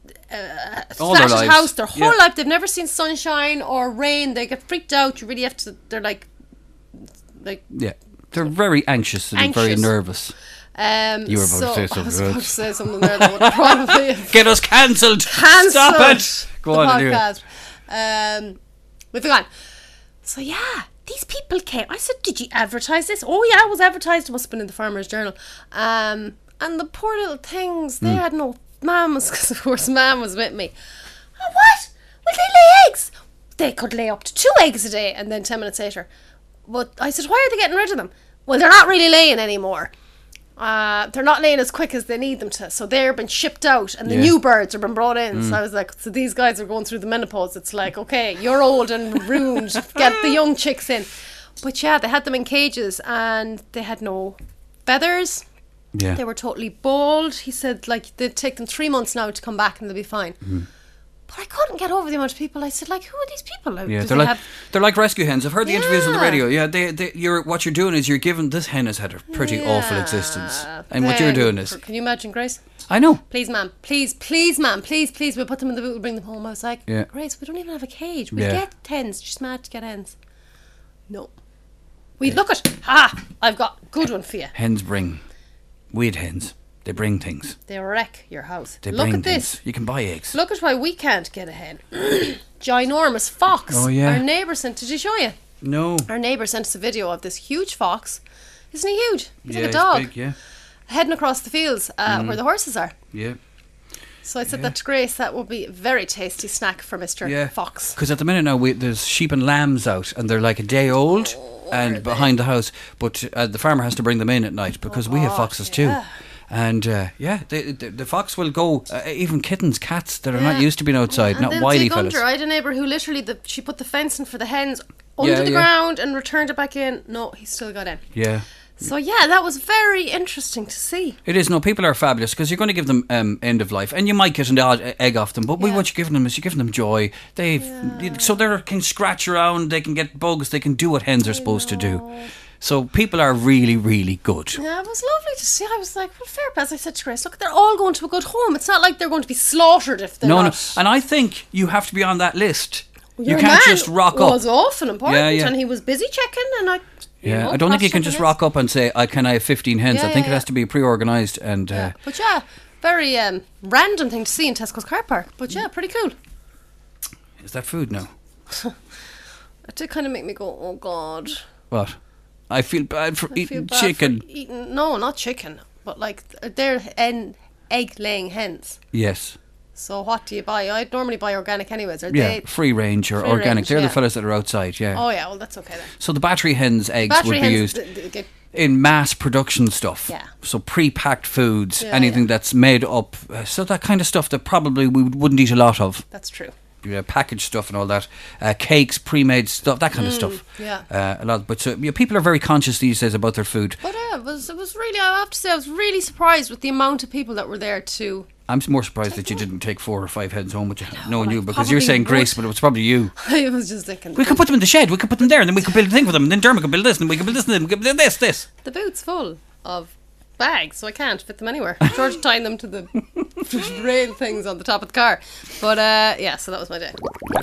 Speaker 1: uh, a
Speaker 2: All their
Speaker 1: flatted
Speaker 2: lives.
Speaker 1: house their whole
Speaker 2: Yeah.
Speaker 1: life. They've never seen sunshine or rain. They get freaked out. You really have to, they're like, like,
Speaker 2: Yeah. They're very anxious and very
Speaker 1: Anxious.
Speaker 2: nervous.
Speaker 1: um,
Speaker 2: You were about
Speaker 1: so,
Speaker 2: to say
Speaker 1: I
Speaker 2: something
Speaker 1: was
Speaker 2: good.
Speaker 1: about to say something there that would probably have
Speaker 2: Get us cancelled.
Speaker 1: cancelled
Speaker 2: Stop it. Go
Speaker 1: the
Speaker 2: on, anyway.
Speaker 1: podcast. Um, moving on. So yeah, these people came. I said, "Did you advertise this?" Oh yeah, it was advertised. It must have been in the Farmer's Journal. Um, and the poor little things, they
Speaker 2: Mm.
Speaker 1: had no mamas, because of course Mam was with me. Oh, what? Will they lay eggs? They could lay up to two eggs a day, and then ten minutes later. But I said, why are they getting rid of them? Well, they're not really laying anymore. Uh, they're not laying as quick as they need them to, so they're been shipped out, and the
Speaker 2: Yeah.
Speaker 1: new birds are been brought in.
Speaker 2: Mm.
Speaker 1: So I was like, so these guys are going through the menopause. It's like, okay, you're old and ruined. Get the young chicks in. But yeah, they had them in cages, and they had no feathers.
Speaker 2: Yeah.
Speaker 1: They were totally bald. He said, like, they'd take them three months now to come back, and they'll be fine.
Speaker 2: Mm.
Speaker 1: But I couldn't get over the amount of people. I said, like, who are these people? Like,
Speaker 2: Yeah,
Speaker 1: do
Speaker 2: they're
Speaker 1: they
Speaker 2: like
Speaker 1: have-
Speaker 2: they're like rescue hens. I've heard the interviews on the
Speaker 1: Yeah.
Speaker 2: radio. Yeah, they, they you're what you're doing is you're giving this hen has had a pretty awful
Speaker 1: Yeah.
Speaker 2: existence,
Speaker 1: But
Speaker 2: and what you're
Speaker 1: then-
Speaker 2: doing is
Speaker 1: Can you imagine, Grace?
Speaker 2: I know.
Speaker 1: Please, ma'am. Please, please, ma'am. Please, please. We'll put them in the boot. We'll bring them home. I was like,
Speaker 2: Yeah.
Speaker 1: Grace, we don't even have a cage. We
Speaker 2: Yeah.
Speaker 1: get hens. She's mad to get hens. No. We look at. Ha! I've got a good one for you.
Speaker 2: Hens bring weird hens. They bring things.
Speaker 1: They wreck your house.
Speaker 2: They
Speaker 1: Look
Speaker 2: bring
Speaker 1: at this.
Speaker 2: things. You can buy eggs.
Speaker 1: Look at why we can't get a hen. Ginormous fox.
Speaker 2: Oh, yeah.
Speaker 1: Our neighbour sent. Did you show you?
Speaker 2: No.
Speaker 1: Our neighbour sent us a video of this huge fox. Isn't he huge? He's
Speaker 2: yeah,
Speaker 1: like a dog.
Speaker 2: It's big, yeah.
Speaker 1: Heading across the fields uh,
Speaker 2: Mm.
Speaker 1: where the horses are.
Speaker 2: Yeah.
Speaker 1: So I said
Speaker 2: Yeah.
Speaker 1: that to Grace. That would be a very tasty snack for Mister
Speaker 2: Yeah.
Speaker 1: Fox.
Speaker 2: Because at the minute now, we, there's sheep and lambs out, and they're like a day old,
Speaker 1: Oh,
Speaker 2: and behind the house. But uh, the farmer has to bring them in at night because we have
Speaker 1: Oh,
Speaker 2: foxes
Speaker 1: yeah.
Speaker 2: too. And uh, yeah, the, the, the fox will go. Uh, even kittens, cats that are
Speaker 1: Yeah.
Speaker 2: not used to being outside,
Speaker 1: And
Speaker 2: not
Speaker 1: they'll
Speaker 2: wily
Speaker 1: dig
Speaker 2: fellas.
Speaker 1: under. I had a neighbour who literally the, she put the fence in for the hens under
Speaker 2: Yeah,
Speaker 1: the
Speaker 2: yeah.
Speaker 1: ground and returned it back in. No, he still got in.
Speaker 2: Yeah.
Speaker 1: So yeah, that was very interesting to see.
Speaker 2: It is. No, people are fabulous because you're going to give them um, end of life, and you might get an odd e- egg off them. But we,
Speaker 1: Yeah.
Speaker 2: what you're giving them is you're giving them joy. They
Speaker 1: Yeah.
Speaker 2: so they can scratch around, they can get bugs, they can do what hens are supposed to do. So people are really, really good.
Speaker 1: Yeah, it was lovely to see. I was like, well, fair play. As I said to Grace, look, they're all going to a good home. It's not like they're going to be slaughtered if they're
Speaker 2: No, no,
Speaker 1: not.
Speaker 2: and I think you have to be on that list.
Speaker 1: Your
Speaker 2: you can't
Speaker 1: man
Speaker 2: just rock up.
Speaker 1: was awful important,
Speaker 2: Yeah, yeah.
Speaker 1: and he was busy checking, and I. you
Speaker 2: Yeah,
Speaker 1: know,
Speaker 2: I don't think you can
Speaker 1: cross-checking
Speaker 2: just
Speaker 1: his.
Speaker 2: rock up and say, "I can I have fifteen hens."
Speaker 1: Yeah,
Speaker 2: I think
Speaker 1: yeah,
Speaker 2: it has
Speaker 1: yeah.
Speaker 2: to be pre-organised and. Uh,
Speaker 1: Yeah. But yeah, very um, random thing to see in Tesco's car park. But yeah, pretty cool.
Speaker 2: Is that food now?
Speaker 1: It did kind of make me go, oh god.
Speaker 2: What? I feel bad for
Speaker 1: I feel
Speaker 2: eating
Speaker 1: bad
Speaker 2: chicken.
Speaker 1: For eating, no, not chicken, but like they're en- egg-laying hens.
Speaker 2: Yes.
Speaker 1: So what do you buy? I'd normally buy organic anyways. Are
Speaker 2: Yeah,
Speaker 1: they?
Speaker 2: free range or
Speaker 1: Free
Speaker 2: organic.
Speaker 1: range,
Speaker 2: They're
Speaker 1: yeah.
Speaker 2: the fellas that are outside. Yeah.
Speaker 1: Oh yeah, well that's okay then.
Speaker 2: So the battery hens' eggs
Speaker 1: Battery
Speaker 2: would be
Speaker 1: hens
Speaker 2: used
Speaker 1: th- th- get
Speaker 2: in mass production stuff.
Speaker 1: Yeah.
Speaker 2: So pre-packed foods,
Speaker 1: Yeah,
Speaker 2: anything
Speaker 1: yeah.
Speaker 2: that's made up. Uh, so that kind of stuff that probably we would- wouldn't eat a lot of.
Speaker 1: That's true.
Speaker 2: Yeah, packaged stuff and all that, uh, cakes, pre-made stuff, that kind of stuff.
Speaker 1: Mm, yeah.
Speaker 2: uh, a lot. But so, yeah, people are very conscious these days about their food.
Speaker 1: But yeah, it was it was really. I have to say, I was really surprised with the amount of people that were there to.
Speaker 2: I'm more surprised that you didn't take four or five hens home with you, knowing
Speaker 1: I
Speaker 2: you, because you're
Speaker 1: probably
Speaker 2: saying Grace,
Speaker 1: would.
Speaker 2: but it was probably you.
Speaker 1: I was just thinking.
Speaker 2: We could put them in the shed. We could put them there, and then we could build a thing for them. And then Dermot could build this, and we could build this, and then we could build this, this.
Speaker 1: The boot's full of bags, so I can't fit them anywhere. George tying them to the rail things on the top of the car. But uh, yeah, so that was my day.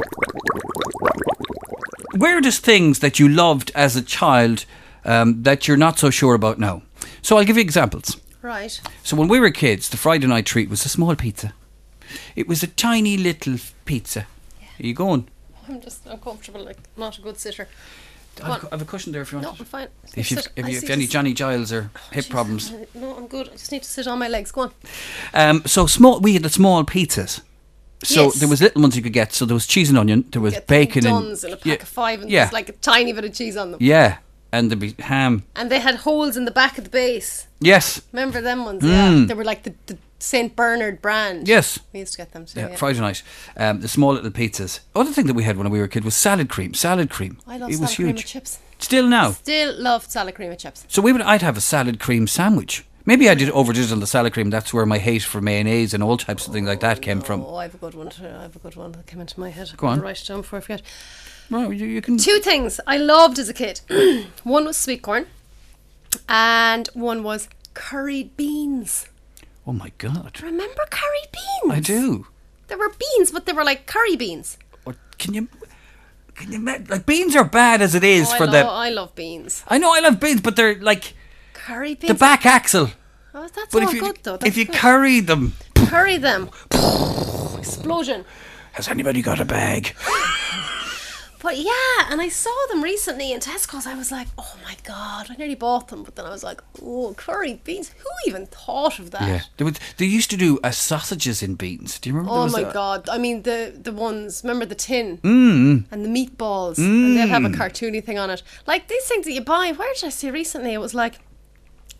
Speaker 2: Weirdest things that you loved as a child um, that you're not so sure about now. So I'll give you examples.
Speaker 1: Right.
Speaker 2: So when we were kids, the Friday night treat was a small pizza. It was a tiny little pizza. Are you going?
Speaker 1: I'm just uncomfortable, like not a good sitter. Go
Speaker 2: I've,
Speaker 1: on.
Speaker 2: I've a cushion there if you want.
Speaker 1: No,
Speaker 2: it.
Speaker 1: I'm fine.
Speaker 2: If you've,
Speaker 1: Sit.
Speaker 2: if,
Speaker 1: I
Speaker 2: you, if
Speaker 1: see
Speaker 2: you any
Speaker 1: this-
Speaker 2: Johnny Giles or hip
Speaker 1: Jesus,
Speaker 2: problems.
Speaker 1: I- No, I'm good. I just need to sit on my legs. Go on.
Speaker 2: Um, so small, we had the small pizzas. So
Speaker 1: Yes.
Speaker 2: there was little ones you could get. So there was cheese and onion. There was
Speaker 1: Get
Speaker 2: bacon and
Speaker 1: Duns in a pack
Speaker 2: yeah,
Speaker 1: of five, and
Speaker 2: yeah,
Speaker 1: there's like a tiny bit of cheese on them.
Speaker 2: yeah, and there'd be ham.
Speaker 1: And they had holes in the back of the base.
Speaker 2: Yes,
Speaker 1: Remember them ones?
Speaker 2: Mm.
Speaker 1: Yeah. They were like the, the Saint Bernard brand.
Speaker 2: yes.
Speaker 1: We used to get them too.
Speaker 2: Yeah,
Speaker 1: Yeah.
Speaker 2: Friday night. Um, the small little pizzas. Other thing that we had when we were a kid was salad cream. Salad cream.
Speaker 1: I love
Speaker 2: it
Speaker 1: salad
Speaker 2: was
Speaker 1: cream
Speaker 2: huge.
Speaker 1: with chips.
Speaker 2: Still now.
Speaker 1: Still love salad cream with chips.
Speaker 2: So we would. I'd have a salad cream sandwich. Maybe I did overdid it on the salad cream. That's where my hate for mayonnaise and all types of things like that came from.
Speaker 1: Oh, I have a good one too. I have a good one that came into my head.
Speaker 2: Go on.
Speaker 1: I'll write it down before I forget.
Speaker 2: Well, you, you can.
Speaker 1: Two things I loved as a kid. One was sweet corn, and one was curried beans.
Speaker 2: Oh my god!
Speaker 1: Remember curried beans?
Speaker 2: I do.
Speaker 1: There were beans, but they were like curry beans.
Speaker 2: Or can you? Can you? ma- Like beans are bad as it is
Speaker 1: Oh, I,
Speaker 2: for
Speaker 1: lo-
Speaker 2: the.
Speaker 1: I love beans.
Speaker 2: I know I love beans, but they're like
Speaker 1: Curry beans.
Speaker 2: the back axle.
Speaker 1: Oh, that's
Speaker 2: But
Speaker 1: all
Speaker 2: if you
Speaker 1: good though.
Speaker 2: if
Speaker 1: That's
Speaker 2: you
Speaker 1: good.
Speaker 2: curry them,
Speaker 1: curry them, explosion.
Speaker 2: has anybody got a bag?
Speaker 1: But yeah, and I saw them recently in Tesco's. I was like, oh my god, I nearly bought them, but then I was like, oh, curry beans. Who even thought of that?
Speaker 2: Yeah, they would. They used to do uh, sausages in beans. Do you remember? there
Speaker 1: Oh
Speaker 2: was
Speaker 1: my
Speaker 2: a-
Speaker 1: god! I mean the the ones. Remember the tin
Speaker 2: Mm.
Speaker 1: and the meatballs, and they'll have a
Speaker 2: Mm.
Speaker 1: cartoony thing on it. Like these things that you buy. Where did I see recently? It was like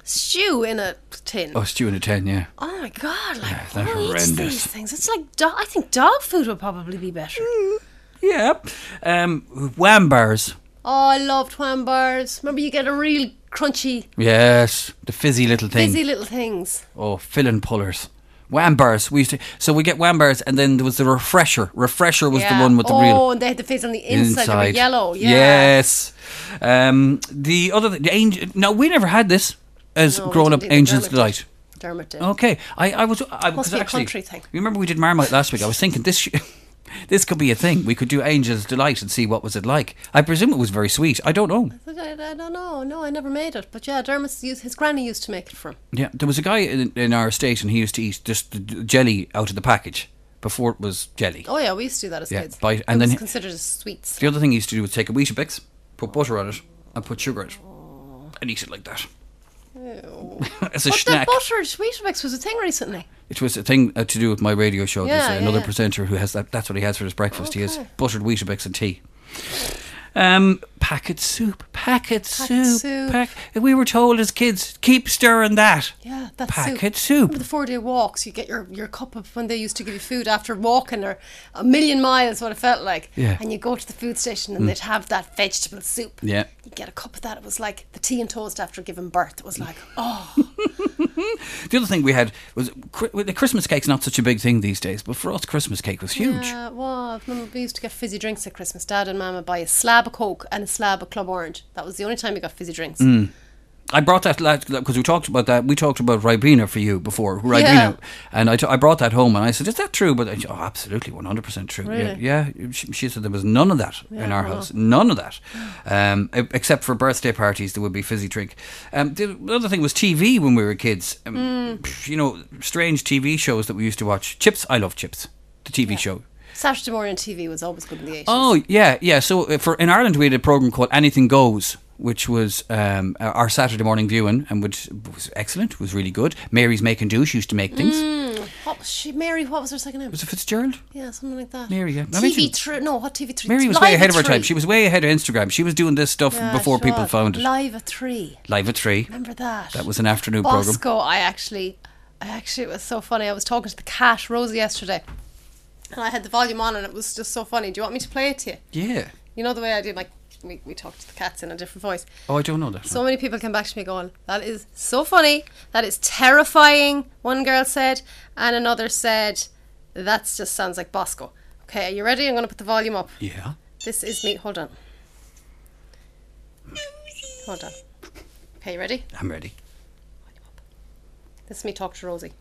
Speaker 1: Stew in a tin.
Speaker 2: Oh, stew in a tin, yeah.
Speaker 1: Oh my god! Like
Speaker 2: Yeah, they're
Speaker 1: who eats
Speaker 2: horrendous.
Speaker 1: these things? It's like do- I think dog food would probably be better.
Speaker 2: Yeah. Um, wham bars.
Speaker 1: Oh, I loved wham bars. Remember, you get a real crunchy,
Speaker 2: Yes, the fizzy little thing.
Speaker 1: fizzy little things.
Speaker 2: Oh, filling pullers. Wham bars. We used to. So we get wham bars, and then there was the refresher. Refresher was
Speaker 1: Yeah.
Speaker 2: the one with the
Speaker 1: oh,
Speaker 2: real
Speaker 1: and they had the fizz on the inside. They were yellow. Yeah.
Speaker 2: Yes. Um, the other the angel. No, we never had this as
Speaker 1: No, we
Speaker 2: growing up.
Speaker 1: didn't either.
Speaker 2: Angel's
Speaker 1: Dermot
Speaker 2: Delight.
Speaker 1: did. Dermot did.
Speaker 2: Okay, I, I was. I,
Speaker 1: Must
Speaker 2: because
Speaker 1: be a
Speaker 2: actually,
Speaker 1: country thing.
Speaker 2: You remember we did Marmite last week? I was thinking this. Sh- This could be a thing. We could do Angel's Delight and see what was it like. I presume it was very sweet. I don't know.
Speaker 1: I, I don't know. No, I never made it. But yeah, Dermot's used, his granny used to make it for him.
Speaker 2: Yeah, there was a guy in, in our estate, and he used to eat just the jelly out of the package before it was jelly.
Speaker 1: Oh yeah, we used to do that as
Speaker 2: Yeah,
Speaker 1: kids.
Speaker 2: bite- and
Speaker 1: it
Speaker 2: then
Speaker 1: was
Speaker 2: he-
Speaker 1: considered as sweets.
Speaker 2: The other thing he used to do was take a Weetabix, put butter on it, and put sugar in it, and eat it like that. As a
Speaker 1: But
Speaker 2: snack.
Speaker 1: the buttered Weetabix was a thing recently.
Speaker 2: It was a thing uh, to do with my radio show.
Speaker 1: Yeah,
Speaker 2: There's uh,
Speaker 1: yeah,
Speaker 2: another
Speaker 1: yeah.
Speaker 2: presenter who has that. That's what he has for his breakfast. He has
Speaker 1: Okay.
Speaker 2: buttered Weetabix and tea. Um, packet soup, packet, soup.
Speaker 1: soup.
Speaker 2: Pack, we were told as kids, keep stirring that.
Speaker 1: Yeah, that's
Speaker 2: Packet
Speaker 1: soup.
Speaker 2: soup.
Speaker 1: Remember the four day walks? You get your, your cup of when they used to give you food after walking or a million miles, what it felt like.
Speaker 2: Yeah.
Speaker 1: And you go to the food station and they'd have that vegetable soup.
Speaker 2: Yeah.
Speaker 1: You get a cup of that. It was like the tea and toast after giving birth. It was like, oh,
Speaker 2: The other thing we had was cri- well, the Christmas cake's not such a big thing these days, but for us, Christmas cake was huge.
Speaker 1: yeah, it was. Remember, we used to get fizzy drinks at Christmas. Dad and Mama buy a slab of Coke and a slab of Club Orange. That was the only time we got fizzy drinks.
Speaker 2: Mm. I brought that because we talked about that. We talked about Ribena for you before, Ribena,
Speaker 1: Yeah.
Speaker 2: and I, t- I brought that home and I said, "Is that true?" But I, oh, absolutely, one hundred percent true.
Speaker 1: Really?
Speaker 2: Yeah, yeah. She, she said there was none of that in
Speaker 1: Yeah,
Speaker 2: our
Speaker 1: well.
Speaker 2: house, none of that, um, e- except for birthday parties. There would be fizzy drink. Um, the other thing was T V when we were kids. Um,
Speaker 1: Mm.
Speaker 2: You know, strange T V shows that we used to watch. Chips, I love Chips, the T V show.
Speaker 1: Saturday morning T V was always good in the eighties.
Speaker 2: Oh yeah, yeah. So uh, for in Ireland we had a program called Anything Goes, which was um, our our Saturday morning viewing, and which was excellent. Was really good. Mary's Making Do. She used to make things.
Speaker 1: What was she? Mary, what was her second name?
Speaker 2: Was it Fitzgerald?
Speaker 1: Yeah, something like that.
Speaker 2: Mary, yeah. I
Speaker 1: T
Speaker 2: mean,
Speaker 1: V
Speaker 2: she-
Speaker 1: three. No, what T V three?
Speaker 2: Mary was
Speaker 1: Live
Speaker 2: way ahead
Speaker 1: at
Speaker 2: of her time.
Speaker 1: three.
Speaker 2: She was way ahead of Instagram. She was doing this stuff
Speaker 1: Yeah,
Speaker 2: before
Speaker 1: she
Speaker 2: people
Speaker 1: was.
Speaker 2: found it.
Speaker 1: Live at three.
Speaker 2: Live at three.
Speaker 1: Remember that?
Speaker 2: That was an afternoon program.
Speaker 1: Bosco, I actually, I actually, it was so funny. I was talking to the cat, Rosie, yesterday. And I had the volume on and it was just so funny. Do you want me to play it to you?
Speaker 2: Yeah.
Speaker 1: You know the way I do, like, we, we talk to the cats in a different voice.
Speaker 2: Oh, I don't know that.
Speaker 1: So many people came back to me going, that is so funny. That is terrifying, one girl said. And another said, that just sounds like Bosco. Okay, are you ready? I'm going to put the volume up.
Speaker 2: Yeah.
Speaker 1: This is me. Hold on. Hold on. Okay, you ready?
Speaker 2: I'm ready.
Speaker 1: This is me talk to Rosie.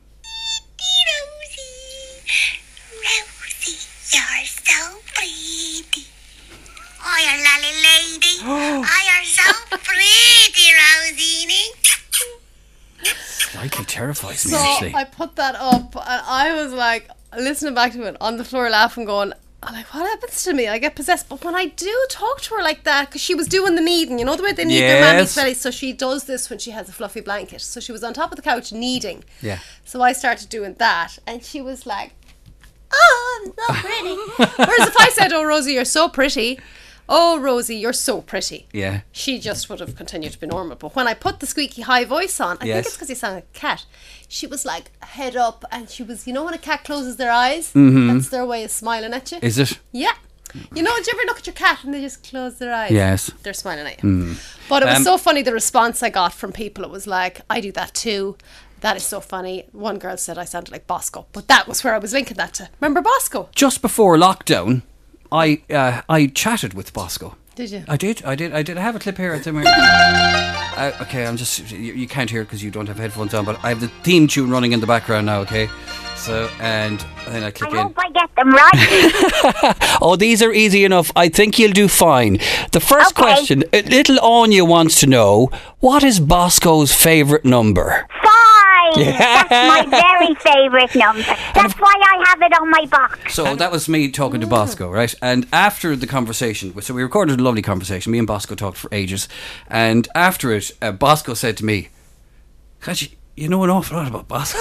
Speaker 3: Rosie, you're so pretty. Oh, you're lovely lady. Oh, you're so pretty, Rosie.
Speaker 2: Slightly terrifies me
Speaker 1: So
Speaker 2: actually.
Speaker 1: I put that up and I was like listening back to it on the floor laughing going, I'm like, what happens to me? I get possessed. But when I do talk to her like that, because she was doing the kneading, you know the way they knead their mammy's
Speaker 2: Yes.
Speaker 1: belly, so she does this when she has a fluffy blanket. So she was on top of the couch kneading.
Speaker 2: Yeah.
Speaker 1: So I started doing that and she was like, oh, I'm so pretty. Whereas if I said, oh, Rosie, you're so pretty. Oh, Rosie, you're so pretty.
Speaker 2: Yeah.
Speaker 1: She just would have continued to be normal. But when I put the squeaky high voice on, I
Speaker 2: Yes.
Speaker 1: think it's because you sound like a cat. She was like head up and she was, you know when a cat closes their eyes? That's their way of smiling at you.
Speaker 2: Is it?
Speaker 1: Yeah. You know, did you ever look at your cat and they just close their eyes?
Speaker 2: Yes.
Speaker 1: They're smiling at you. But it was
Speaker 2: Um,
Speaker 1: so funny the response I got from people. It was like, I do that too. That is so funny. One girl said I sounded like Bosco. But that was where I was linking that to. Remember Bosco?
Speaker 2: Just before lockdown, I uh, I chatted with Bosco.
Speaker 1: Did you?
Speaker 2: I did, I did, I did. I have a clip here. It's in my- uh, okay, I'm just. You, you can't hear it because you don't have headphones on, but I have the theme tune running in the background now. Okay, so and then I click
Speaker 3: I
Speaker 2: in.
Speaker 3: hope I get them right.
Speaker 2: Oh, these are easy enough. I think you'll do fine. The first
Speaker 3: Okay.
Speaker 2: question, uh, little Anya wants to know, what is Bosco's favourite number?
Speaker 3: Five. That's my very favourite number. That's why I have it on my box.
Speaker 2: So that was me talking to Bosco, right? And after the conversation, so we recorded a lovely conversation. Me and Bosco talked for ages. And after it, uh, Bosco said to me, God, you, you know an awful lot about Bosco.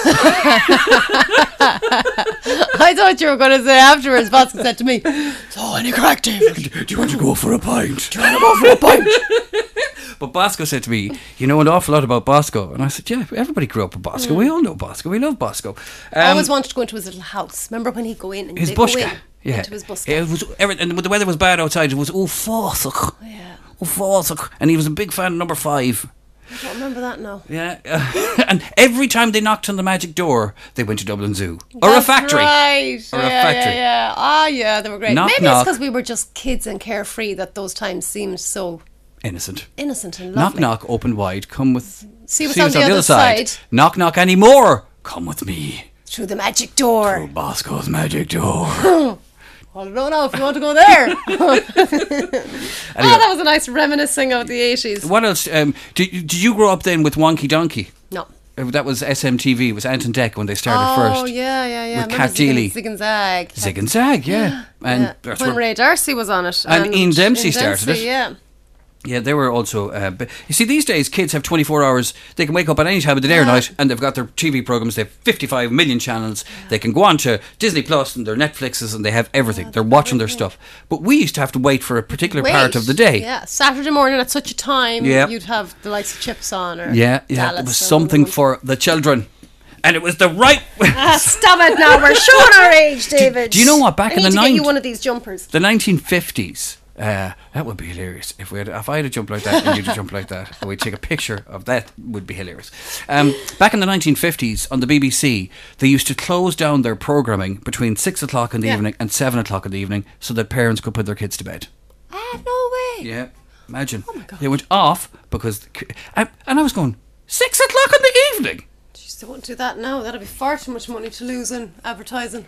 Speaker 1: I thought you were going to say afterwards, Bosco said to me, so any crack, David?
Speaker 2: Do you want to go for a pint?
Speaker 1: Do you want to go for a pint?
Speaker 2: But Bosco said to me, you know an awful lot about Bosco. And I said, yeah, everybody grew up with Bosco. Mm. We all know Bosco. We love Bosco. Um,
Speaker 1: I always wanted to go into his little house. Remember when he'd go in and
Speaker 2: his
Speaker 1: they'd go
Speaker 2: bushka.
Speaker 1: in
Speaker 2: Yeah.
Speaker 1: into his bushka.
Speaker 2: It was, and when the weather was bad outside, it was, oh, Fossock.
Speaker 1: Yeah.
Speaker 2: Oh, Fossock. And he was a big fan of number five.
Speaker 1: I don't remember that now.
Speaker 2: Yeah. Uh, and every time they knocked on the magic door, they went to Dublin Zoo. Or
Speaker 1: That's
Speaker 2: a factory.
Speaker 1: Right.
Speaker 2: Or
Speaker 1: yeah,
Speaker 2: a factory.
Speaker 1: Yeah, yeah. Ah, yeah, they were great.
Speaker 2: Knock,
Speaker 1: Maybe
Speaker 2: knock.
Speaker 1: it's because we were just kids and carefree that those times seemed so
Speaker 2: Innocent.
Speaker 1: innocent and
Speaker 2: Knock,
Speaker 1: lovely.
Speaker 2: knock, open wide. Come with...
Speaker 1: See what's on the other side.
Speaker 2: Knock, knock anymore. Come with me.
Speaker 1: Through the magic door.
Speaker 2: Through Bosco's magic door.
Speaker 1: I don't know if you want to go there. Anyway. Oh, that was a nice reminiscing of the eighties.
Speaker 2: What else? Um, did, did you grow up then with Wonky Donkey?
Speaker 1: No.
Speaker 2: Uh, That was S M T V. It was Ant and Dec when they started
Speaker 1: Oh,
Speaker 2: first.
Speaker 1: yeah, yeah, yeah.
Speaker 2: With
Speaker 1: Remember
Speaker 2: Cat
Speaker 1: Zig and-
Speaker 2: Deely.
Speaker 1: Zig and Zag.
Speaker 2: Zig and Zag, yeah. And
Speaker 1: Yeah.
Speaker 2: that's
Speaker 1: When
Speaker 2: where-
Speaker 1: Ray Darcy was on it.
Speaker 2: And Ian Dempsey
Speaker 1: Ian
Speaker 2: started
Speaker 1: Dempsey,
Speaker 2: it.
Speaker 1: Yeah.
Speaker 2: Yeah, they were also. Uh, but you see, these days kids have twenty-four hours. They can wake up at any time of the day or night, and they've got their T V programs. They have fifty-five million channels. They can go on to Disney Plus and their Netflixes, and they have everything. They're watching their stuff. But we used to have to wait for a particular
Speaker 1: Wait.
Speaker 2: part of the day.
Speaker 1: Yeah, Saturday morning at such a time,
Speaker 2: Yeah.
Speaker 1: you'd have the likes of Chips on or
Speaker 2: Yeah, yeah.
Speaker 1: Dallas
Speaker 2: It was
Speaker 1: or
Speaker 2: something
Speaker 1: whatever.
Speaker 2: for the children, and it was the right.
Speaker 1: Ah, stop it now. We're showing our age, David.
Speaker 2: do you know what? Back
Speaker 1: I
Speaker 2: in
Speaker 1: need
Speaker 2: the
Speaker 1: to get you
Speaker 2: ninth-
Speaker 1: one of these jumpers.
Speaker 2: The nineteen fifties. Uh, that would be hilarious if we had, if I had a jump like that and you'd jump like that, and we'd take a picture of that. Would be hilarious. Um, back in the nineteen fifties on the B B C, they used to close down their programming between six o'clock in the
Speaker 1: Yeah.
Speaker 2: evening and seven o'clock in the evening, so that parents could put their kids to bed.
Speaker 1: Ah, no way.
Speaker 2: Yeah, imagine.
Speaker 1: Oh my God.
Speaker 2: They went off because, the, ki- and, and I was going six o'clock in the evening.
Speaker 1: Jeez, they won't do that now. That'd be far too much money to lose in advertising.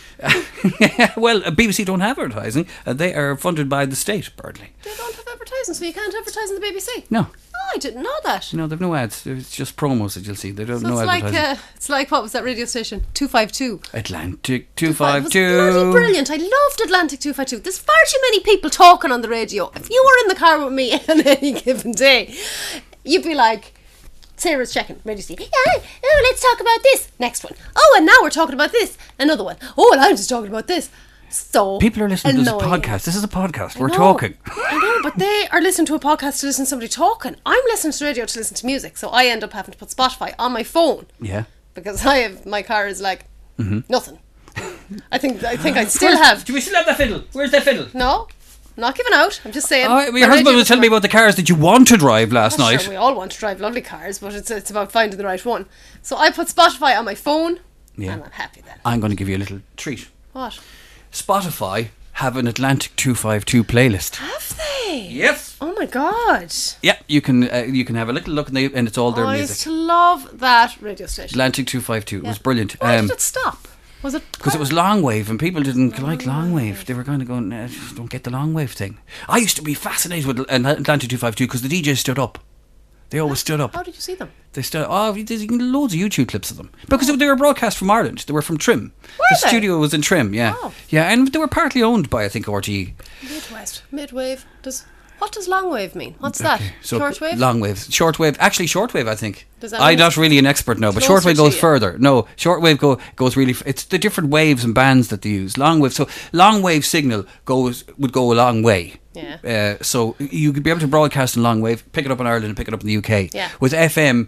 Speaker 2: Well, uh, B B C don't have advertising. Uh, they are funded by the state, partly.
Speaker 1: They don't have advertising, so you can't advertise on the B B C.
Speaker 2: No.
Speaker 1: Oh, I didn't know that.
Speaker 2: No, they've no ads. It's just promos that you'll see. They don't
Speaker 1: So
Speaker 2: know
Speaker 1: it's like
Speaker 2: advertising.
Speaker 1: uh, it's like what was that radio station? Two five two.
Speaker 2: Atlantic two
Speaker 1: It
Speaker 2: five
Speaker 1: was bloody
Speaker 2: two.
Speaker 1: brilliant. I loved Atlantic two five two. There's far too many people talking on the radio. If you were in the car with me on any given day, you'd be like, Sarah's checking. Radio C. Yeah, oh, let's talk about this. Next one. Oh, and now we're talking about this. Another one. Oh, and I'm just talking about this. So
Speaker 2: People are listening to this
Speaker 1: annoying.
Speaker 2: podcast. This is a podcast.
Speaker 1: I
Speaker 2: We're
Speaker 1: know.
Speaker 2: talking.
Speaker 1: I know, but they are listening to a podcast to listen to somebody talking. I'm listening to radio to listen to music, so I end up having to put Spotify on my phone
Speaker 2: Yeah.
Speaker 1: because I have my car is like nothing. I think I think I still have
Speaker 2: Do we still have that fiddle? Where's that fiddle?
Speaker 1: no. I'm not giving out. I'm just saying.
Speaker 2: Oh, your
Speaker 1: my
Speaker 2: husband
Speaker 1: radio
Speaker 2: was telling me
Speaker 1: work.
Speaker 2: about the cars that you want to drive last
Speaker 1: Well,
Speaker 2: night.
Speaker 1: sure, we all want to drive lovely cars, but it's it's about finding the right one. So I put Spotify on my phone,
Speaker 2: Yeah.
Speaker 1: and I'm happy then.
Speaker 2: I'm going to give you a little treat.
Speaker 1: What?
Speaker 2: Spotify have an Atlantic two five two playlist.
Speaker 1: Have they?
Speaker 2: Yes.
Speaker 1: Oh my god!
Speaker 2: Yeah, you can uh, you can have a little look and, they, and it's all their
Speaker 1: I used
Speaker 2: music.
Speaker 1: to love that radio station.
Speaker 2: Atlantic two five two. It was
Speaker 1: Yeah.
Speaker 2: brilliant.
Speaker 1: Why
Speaker 2: Um,
Speaker 1: did it stop? Was it
Speaker 2: Because it was long wave and people didn't like long wave. They were kind of going, nah, just don't get the long wave thing. I used to be fascinated with Atlantic two five two because the D Js stood up. They always stood up.
Speaker 1: How did you see them?
Speaker 2: They stood. Oh, there's loads of YouTube clips of them because they were broadcast from Ireland. They were from Trim.
Speaker 1: Were
Speaker 2: the
Speaker 1: they?
Speaker 2: studio was in Trim. Yeah,
Speaker 1: Oh.
Speaker 2: yeah, and they were partly owned by I think R T E.
Speaker 1: Midwest, midwave. Does what does long wave mean? What's that?
Speaker 2: So
Speaker 1: Shortwave.
Speaker 2: long wave, shortwave. Actually, shortwave. I think.
Speaker 1: Does that
Speaker 2: I'm
Speaker 1: mean
Speaker 2: not really an expert now, but
Speaker 1: closer
Speaker 2: shortwave
Speaker 1: to
Speaker 2: goes
Speaker 1: you?
Speaker 2: further. No, shortwave go goes really. F- it's the different waves and bands that they use. Long wave. So long wave signal goes would go a long way.
Speaker 1: Yeah.
Speaker 2: Uh, so you could be able to broadcast in long wave, pick it up in Ireland, and pick it up in the U K.
Speaker 1: Yeah.
Speaker 2: With F M.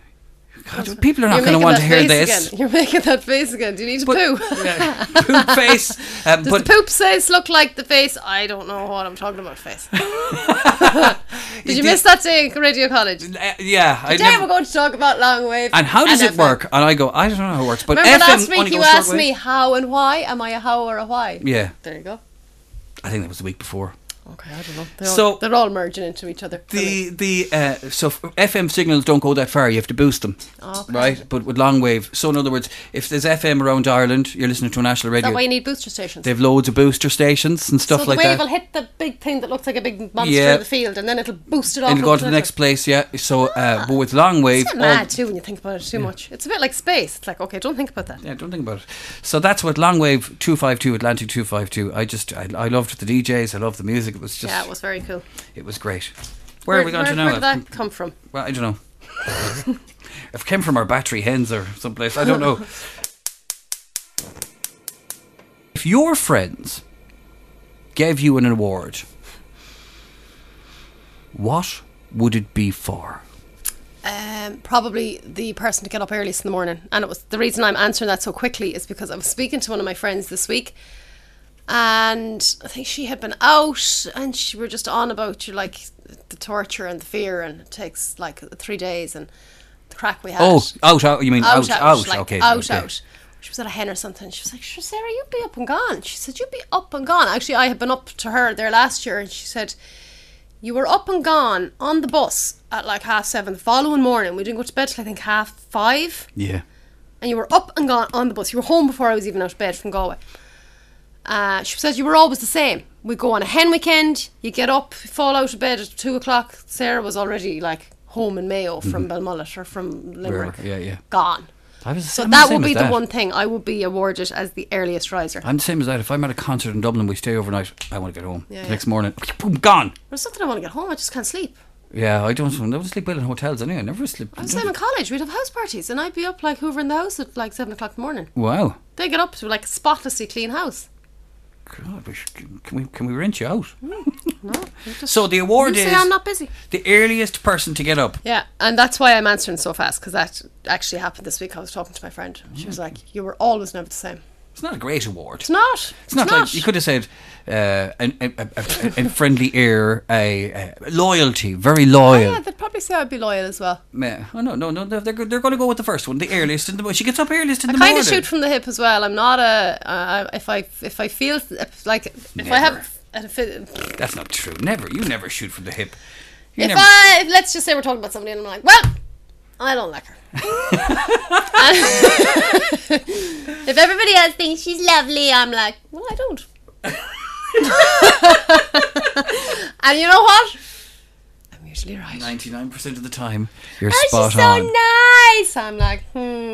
Speaker 2: God, people are not
Speaker 1: You're
Speaker 2: going to
Speaker 1: making
Speaker 2: want
Speaker 1: that
Speaker 2: to hear
Speaker 1: face
Speaker 2: this.
Speaker 1: Again. You're making that face again. Do you need to
Speaker 2: But-
Speaker 1: poo?
Speaker 2: Yeah, poop face. Um,
Speaker 1: Does
Speaker 2: but
Speaker 1: the poop face look like the face? I don't know what I'm talking about. Face. Did you
Speaker 2: did-
Speaker 1: miss that day at Radio College?
Speaker 2: uh, yeah, I
Speaker 1: Today
Speaker 2: never.
Speaker 1: we're going to talk about long wave.
Speaker 2: And how does it
Speaker 1: F M.
Speaker 2: work? And I go, I don't know how it works. But
Speaker 1: Remember
Speaker 2: F M
Speaker 1: last
Speaker 2: only
Speaker 1: week you
Speaker 2: goes
Speaker 1: asked
Speaker 2: shortwave.
Speaker 1: me how and why? Am I a how or a why?
Speaker 2: Yeah,
Speaker 1: There you go.
Speaker 2: I think that was the week before.
Speaker 1: Okay, I don't know. They're,
Speaker 2: So-
Speaker 1: all, they're all merging into each other. for me.
Speaker 2: The the uh, so f- F M signals don't go that far. You have to boost them,
Speaker 1: Okay.
Speaker 2: right? But with long wave, so in other words, if there's F M around Ireland, you're listening to a national
Speaker 1: Is
Speaker 2: radio.
Speaker 1: that why you need booster stations?
Speaker 2: They have loads of booster stations and stuff
Speaker 1: so the
Speaker 2: like
Speaker 1: wave
Speaker 2: that.
Speaker 1: will hit the big thing that looks like a big monster
Speaker 2: Yeah.
Speaker 1: in the field, and then it'll boost it off.
Speaker 2: And you go
Speaker 1: up
Speaker 2: to the
Speaker 1: the
Speaker 2: next place, yeah. So, uh, but with long wave,
Speaker 1: It's a bit
Speaker 2: all-
Speaker 1: mad too when you think about it too much. It's a bit like space. It's like, okay, don't think about that.
Speaker 2: yeah, don't think about it. So that's what long wave two five two Atlantic two five two. I just I, I loved the D Js. I loved the music. It was just
Speaker 1: Yeah, it was very cool.
Speaker 2: it was great. Where, are we going
Speaker 1: where,
Speaker 2: to now?
Speaker 1: Where did that come from?
Speaker 2: Well, I don't know. It came from our battery hens or someplace. I don't know. If your friends gave you an award, what would it be for?
Speaker 1: Um, probably the person to get up earliest in the morning. And it was the reason I'm answering that so quickly is because I was speaking to one of my friends this week, and I think she had been out, and she were just on about you like the torture and the fear, and it takes like three days and the crack we had.
Speaker 2: Oh, out, out. You mean out, out? out.
Speaker 1: Like,
Speaker 2: okay,
Speaker 1: out,
Speaker 2: okay.
Speaker 1: out. She was at a hen or something. She was like, "Sure, Sarah, you'd be up and gone." She said, "You'd be up and gone." Actually, I had been up to her there last year, and she said, "You were up and gone on the bus at like half seven the following morning. We didn't go to bed till I think half five.
Speaker 2: Yeah.
Speaker 1: And you were up and gone on the bus. You were home before I was even out of bed from Galway." Uh, she said you were always the same. We go on a hen weekend. You get up, fall out of bed at two o'clock. Sarah was already like home in Mayo from mm-hmm. Belmullet or from Limerick.
Speaker 2: Yeah, yeah.
Speaker 1: Gone.
Speaker 2: I was,
Speaker 1: so
Speaker 2: I'm
Speaker 1: that
Speaker 2: the
Speaker 1: would be
Speaker 2: that.
Speaker 1: the one thing I would be awarded as the earliest riser.
Speaker 2: I'm the same as that. If I'm at a concert in Dublin, we stay overnight. I want to get home.
Speaker 1: Yeah,
Speaker 2: the
Speaker 1: yeah.
Speaker 2: next morning, boom, gone.
Speaker 1: There's something I want to get home. I just can't sleep.
Speaker 2: Yeah, I don't. I never sleep well in hotels anyway. I never sleep.
Speaker 1: I was the same in college. We'd have house parties, and I'd be up like hoovering the house at like seven o'clock in the morning.
Speaker 2: Wow.
Speaker 1: They get up to like a spotlessly clean house.
Speaker 2: God, we should, can we can we rent you out?
Speaker 1: Mm, no. Just,
Speaker 2: So the award
Speaker 1: you
Speaker 2: is
Speaker 1: say I'm not busy.
Speaker 2: the earliest person to get up.
Speaker 1: Yeah, and that's why I'm answering so fast, because that actually happened this week. I was talking to my friend. She was like, "You were always never the same."
Speaker 2: It's not a great award.
Speaker 1: It's not.
Speaker 2: It's not, like you could have said uh, an, a, a, a, a friendly air, a, a loyalty, very loyal.
Speaker 1: Oh, yeah, they'd probably say I'd be loyal as well.
Speaker 2: Yeah. Oh no, no, no. They're they're, they're going to go with the first one, the earliest in the. She gets up earliest in
Speaker 1: I
Speaker 2: the
Speaker 1: kind
Speaker 2: morning.
Speaker 1: of shoot from the hip as well. I'm not a. Uh, if I if I feel if, like if
Speaker 2: Never.
Speaker 1: I have. If,
Speaker 2: That's not true. Never. You never shoot from the hip. You
Speaker 1: if
Speaker 2: never.
Speaker 1: I let's just say we're talking about somebody and I'm like, well, I don't like her. If everybody else thinks she's lovely, I'm like, well, I don't. And you know what? I'm usually right.
Speaker 2: Ninety-nine percent of the time, you're
Speaker 1: Oh,
Speaker 2: spot
Speaker 1: she's so
Speaker 2: on.
Speaker 1: nice. I'm like,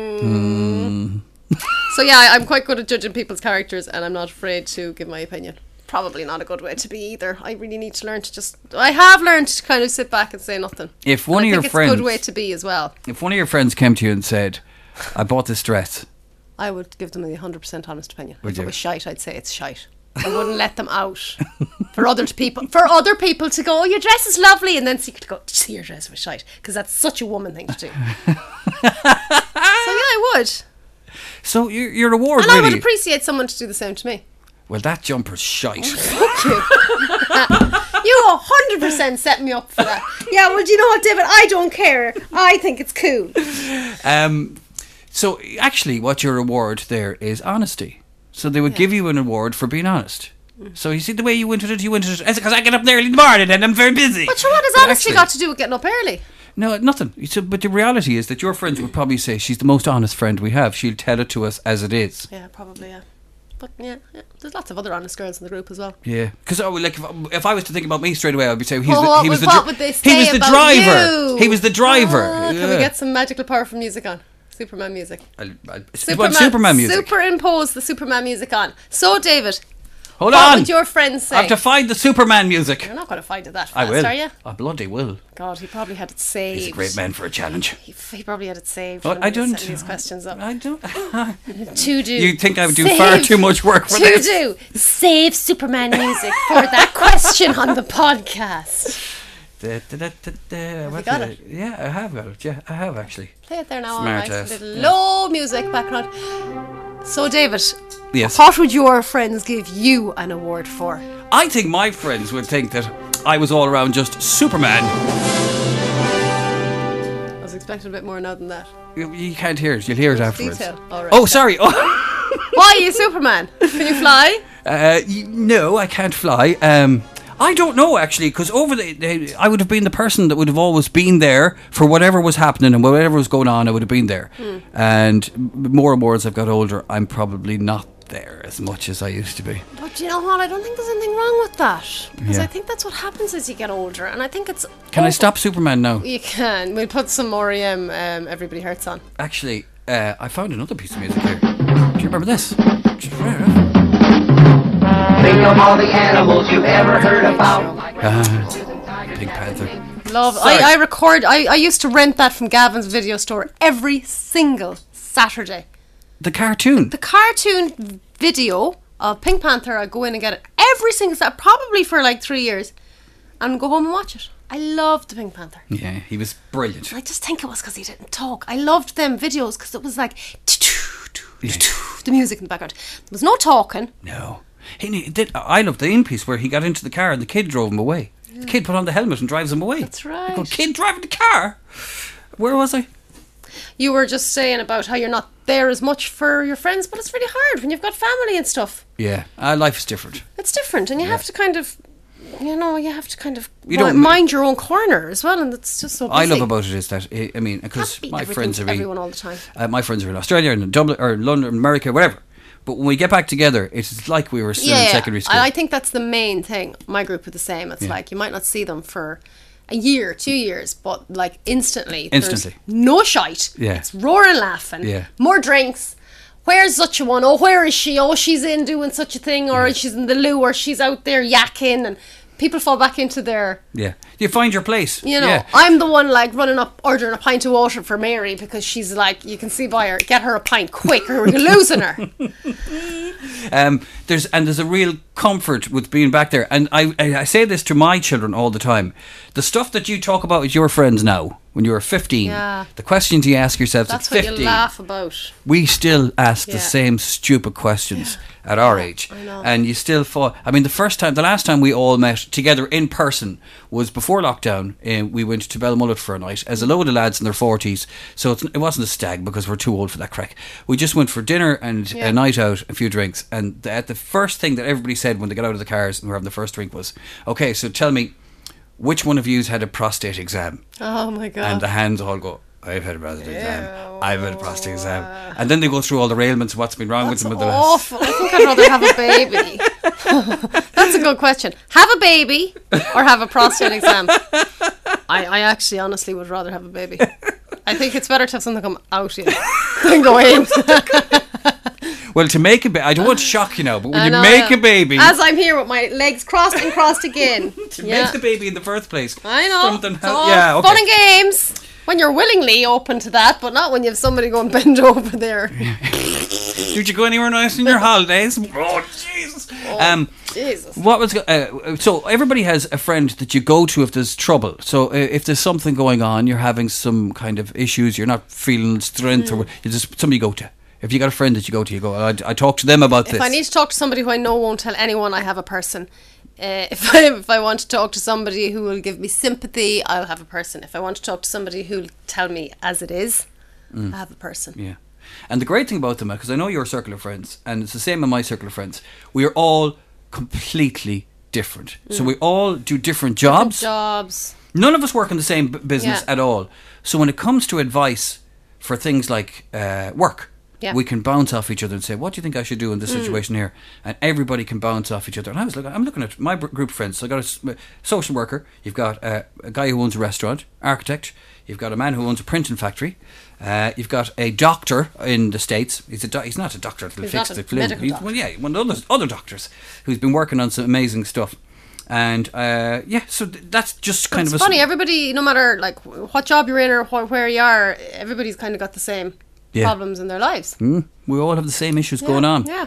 Speaker 1: hmm. So yeah, I- I'm quite good at judging people's characters, and I'm not afraid to give my opinion. Probably not a good way to be either. I really need to learn to just. I have learned to kind of sit back and say nothing.
Speaker 2: If one
Speaker 1: And
Speaker 2: of
Speaker 1: I
Speaker 2: your
Speaker 1: think it's
Speaker 2: friends,
Speaker 1: a good way to be as well.
Speaker 2: if one of your friends came to you and said, "I bought this dress,"
Speaker 1: I would give them a hundred percent honest opinion.
Speaker 2: Would
Speaker 1: If
Speaker 2: you?
Speaker 1: it was shite, I'd say it's shite. I wouldn't let them out for other people for other people to go, "Oh, your dress is lovely," and then secretly go, "See, your dress was shite," because that's such a woman thing to do. So yeah, I would,
Speaker 2: so your your reward
Speaker 1: and I
Speaker 2: really.
Speaker 1: would appreciate someone to do the same to me.
Speaker 2: well, that jumper's shite.
Speaker 1: Fuck you. You a hundred percent set me up for that. Yeah, well, do you know what, David? I don't care. I think it's cool.
Speaker 2: Um, so actually, what your reward there is honesty. So they would
Speaker 1: Yeah.
Speaker 2: give you an award for being honest. So you see the way you went at it, you went at it because I get up early in the morning and I'm very busy.
Speaker 1: But sure, what has
Speaker 2: But
Speaker 1: honesty
Speaker 2: actually-
Speaker 1: got to do with getting up early?
Speaker 2: No, nothing. So, but the reality is that your friends would probably say she's the most honest friend we have. She'll tell it to us as it is.
Speaker 1: Yeah, probably, yeah. But yeah, yeah. There's lots of other honest girls in the group as well.
Speaker 2: Yeah, because oh, like if, if I was to think about me straight away, I'd be saying he's
Speaker 1: Well,
Speaker 2: the,
Speaker 1: what
Speaker 2: he was
Speaker 1: would-
Speaker 2: the
Speaker 1: what
Speaker 2: dri-
Speaker 1: would they
Speaker 2: he
Speaker 1: say
Speaker 2: was the
Speaker 1: about
Speaker 2: driver.
Speaker 1: you?
Speaker 2: He was the driver.
Speaker 1: Ah,
Speaker 2: yeah.
Speaker 1: Can we get some magical powerful music on? Superman music.
Speaker 2: I'll, I'll, Superman, Superman music.
Speaker 1: Superimpose the Superman music on. So, David,
Speaker 2: Hold
Speaker 1: what
Speaker 2: on.
Speaker 1: would your friends say?
Speaker 2: I've defied the Superman music.
Speaker 1: You're not going to find it that fast,
Speaker 2: I will.
Speaker 1: are you?
Speaker 2: I bloody will.
Speaker 1: God, he probably had it saved.
Speaker 2: He's a great man for a challenge.
Speaker 1: He, he probably had it saved.
Speaker 2: Oh,
Speaker 1: when
Speaker 2: I
Speaker 1: he was
Speaker 2: don't.
Speaker 1: setting these questions up.
Speaker 2: I don't.
Speaker 1: To do.
Speaker 2: You think I would do
Speaker 1: Save-
Speaker 2: far too much work for
Speaker 1: to
Speaker 2: this?
Speaker 1: do. Save Superman music for that question on the podcast.
Speaker 2: Da, da, da, da, da. What
Speaker 1: got
Speaker 2: the-
Speaker 1: it?
Speaker 2: Yeah, I have got it. Yeah, I have actually.
Speaker 1: Play it there now, all
Speaker 2: Smart
Speaker 1: right.
Speaker 2: ass.
Speaker 1: Little
Speaker 2: Yeah.
Speaker 1: low music background. So, David,
Speaker 2: Yes.
Speaker 1: what would your friends give you an award for?
Speaker 2: I think my friends would think that I was all around just Superman.
Speaker 1: I was expecting a bit more now than that.
Speaker 2: You, you can't hear it. You'll hear it afterwards.
Speaker 1: Detail. All right.
Speaker 2: Oh, sorry. Oh.
Speaker 1: Why are you Superman? Can you fly?
Speaker 2: Uh, y- no, I can't fly. Um, I don't know actually, because over the, the, I would have been the person that would have always been there for whatever was happening and whatever was going on. I would have been there.
Speaker 1: Mm.
Speaker 2: And m- more and more as I've got older, I'm probably not there as much as I used to be.
Speaker 1: But you know what? I don't think there's anything wrong with that. Because
Speaker 2: Yeah.
Speaker 1: I think that's what happens as you get older. And I think it's...
Speaker 2: Can I
Speaker 1: oh,
Speaker 2: stop Superman now?
Speaker 1: You can. We'll put some more E M, um, Everybody Hurts on.
Speaker 2: Actually, uh, I found another piece of music here. Do you remember this?
Speaker 4: Think of all the animals you've ever heard about.
Speaker 2: Uh, Pink Panther.
Speaker 1: Love.
Speaker 2: Sorry.
Speaker 1: I, I record... I, I used to rent that from Gavin's video store every single Saturday.
Speaker 2: The cartoon.
Speaker 1: The cartoon video of Pink Panther, I go in and get it every single Saturday, probably for like three years, and go home and watch it. I loved the Pink Panther.
Speaker 2: Yeah, he was brilliant.
Speaker 1: I just think it was because he didn't talk. I loved them videos because it was like the music in the background. There was no talking.
Speaker 2: No. He did. I loved the in piece where he got into the car and the kid drove him away. Yeah. The kid put on the helmet and drives him away.
Speaker 1: That's right.
Speaker 2: I go, kid driving the car? Where was I?
Speaker 1: You were just saying about how you're not there as much for your friends, but it's really hard when you've got family and stuff.
Speaker 2: Yeah, uh, life is different.
Speaker 1: It's different, and you yeah. have to kind of, you know, you have to kind of
Speaker 2: you
Speaker 1: mi- mind your own corner as well, and it's just so busy.
Speaker 2: I love about it is that, I mean, because my friends are...
Speaker 1: everyone all the time.
Speaker 2: Uh, my friends are in Australia and in Dublin, or London, America, whatever. But when we get back together, it's like we were still
Speaker 1: yeah,
Speaker 2: in secondary school.
Speaker 1: I think that's the main thing. My group are the same. It's yeah. like you might not see them for a year, two years, but like instantly.
Speaker 2: Instantly.
Speaker 1: No shite.
Speaker 2: Yeah.
Speaker 1: It's roaring laughing.
Speaker 2: Yeah.
Speaker 1: More drinks. Where's such a one? Oh, where is she? Oh, she's in doing such a thing, or yeah. she's in the loo, or she's out there yakking, and people fall back into their...
Speaker 2: Yeah. You find your place.
Speaker 1: You know,
Speaker 2: yeah.
Speaker 1: I'm the one like running up, ordering a pint of water for Mary because she's like, you can see by her, get her a pint quick or we're losing her.
Speaker 2: um, there's And there's a real comfort with being back there. And I, I say this to my children all the time. The stuff that you talk about with your friends now, when you were fifteen, yeah. the questions you ask yourselves
Speaker 1: That's
Speaker 2: at fifteen.
Speaker 1: That's what you laugh about.
Speaker 2: We still ask yeah. the same stupid questions yeah. at our age.
Speaker 1: I know.
Speaker 2: And you still fall... I mean, the first time, the last time we all met together in person was before lockdown. And we went to Belmullet for a night as a load of lads in their forties. So it's, it wasn't a stag because we're too old for that crack. We just went for dinner and yeah. a night out, a few drinks. And the, the first thing that everybody said when they got out of the cars and were having the first drink was, okay, so tell me, which one of you's had a prostate exam?
Speaker 1: Oh my God.
Speaker 2: And the hands all go, I've had a prostate Ew. exam. I've had a prostate exam. And then they go through all the ailments, what's been wrong
Speaker 1: That's
Speaker 2: with them.
Speaker 1: That's awful. I think I'd rather have a baby. That's a good question. Have a baby or have a prostate exam? I, I actually honestly would rather have a baby. I think it's better to have something come out of you than go in.
Speaker 2: Well, to make a baby, I don't want to shock you now, but when
Speaker 1: I
Speaker 2: you
Speaker 1: know,
Speaker 2: make
Speaker 1: yeah.
Speaker 2: a baby...
Speaker 1: As I'm here with my legs crossed and crossed again.
Speaker 2: to
Speaker 1: yeah.
Speaker 2: make the baby in the first place.
Speaker 1: I know.
Speaker 2: Something
Speaker 1: it's
Speaker 2: ha-
Speaker 1: all
Speaker 2: yeah, okay.
Speaker 1: fun and games. When you're willingly open to that, but not when you have somebody going bend over there.
Speaker 2: Did you go anywhere nice in your holidays? Oh, Jesus.
Speaker 1: Oh,
Speaker 2: um,
Speaker 1: Jesus.
Speaker 2: What was uh, so everybody has a friend that you go to if there's trouble. So uh, if there's something going on, you're having some kind of issues, you're not feeling strength, mm. or you just somebody you go to. If you got a friend that you go to, you go, I, I talk to them about
Speaker 1: if
Speaker 2: this.
Speaker 1: If I need to talk to somebody who I know won't tell anyone, I have a person. Uh, if, I, if I want to talk to somebody who will give me sympathy, I'll have a person. If I want to talk to somebody who will tell me as it is, mm. I have a person.
Speaker 2: Yeah. And the great thing about them, because I know your circle of friends, and it's the same in my circle of friends, we are all completely different. Mm. So we all do different jobs.
Speaker 1: Different jobs.
Speaker 2: None of us work in the same b- business
Speaker 1: yeah.
Speaker 2: at all. So when it comes to advice for things like uh, work,
Speaker 1: yeah.
Speaker 2: we can bounce off each other and say, what do you think I should do in this mm. situation here? And everybody can bounce off each other. And I was looking, I'm looking at my b- group of friends. So I've got a social worker, you've got uh, a guy who owns a restaurant, architect, you've got a man who owns a printing factory, uh, you've got a doctor in the States. He's a do- he's not a doctor that'll
Speaker 1: he's
Speaker 2: fix
Speaker 1: not
Speaker 2: the
Speaker 1: a
Speaker 2: flu.
Speaker 1: medical
Speaker 2: He's,
Speaker 1: doctor.
Speaker 2: well, yeah, one of those other doctors who's been working on some amazing stuff. And uh, yeah, so th- that's just kind
Speaker 1: it's
Speaker 2: of a...
Speaker 1: It's funny, everybody, no matter like what job you're in or wh- where you are, everybody's kind of got the same yeah. problems in their lives.
Speaker 2: Mm, we all have the same issues
Speaker 1: yeah,
Speaker 2: going on.
Speaker 1: Yeah.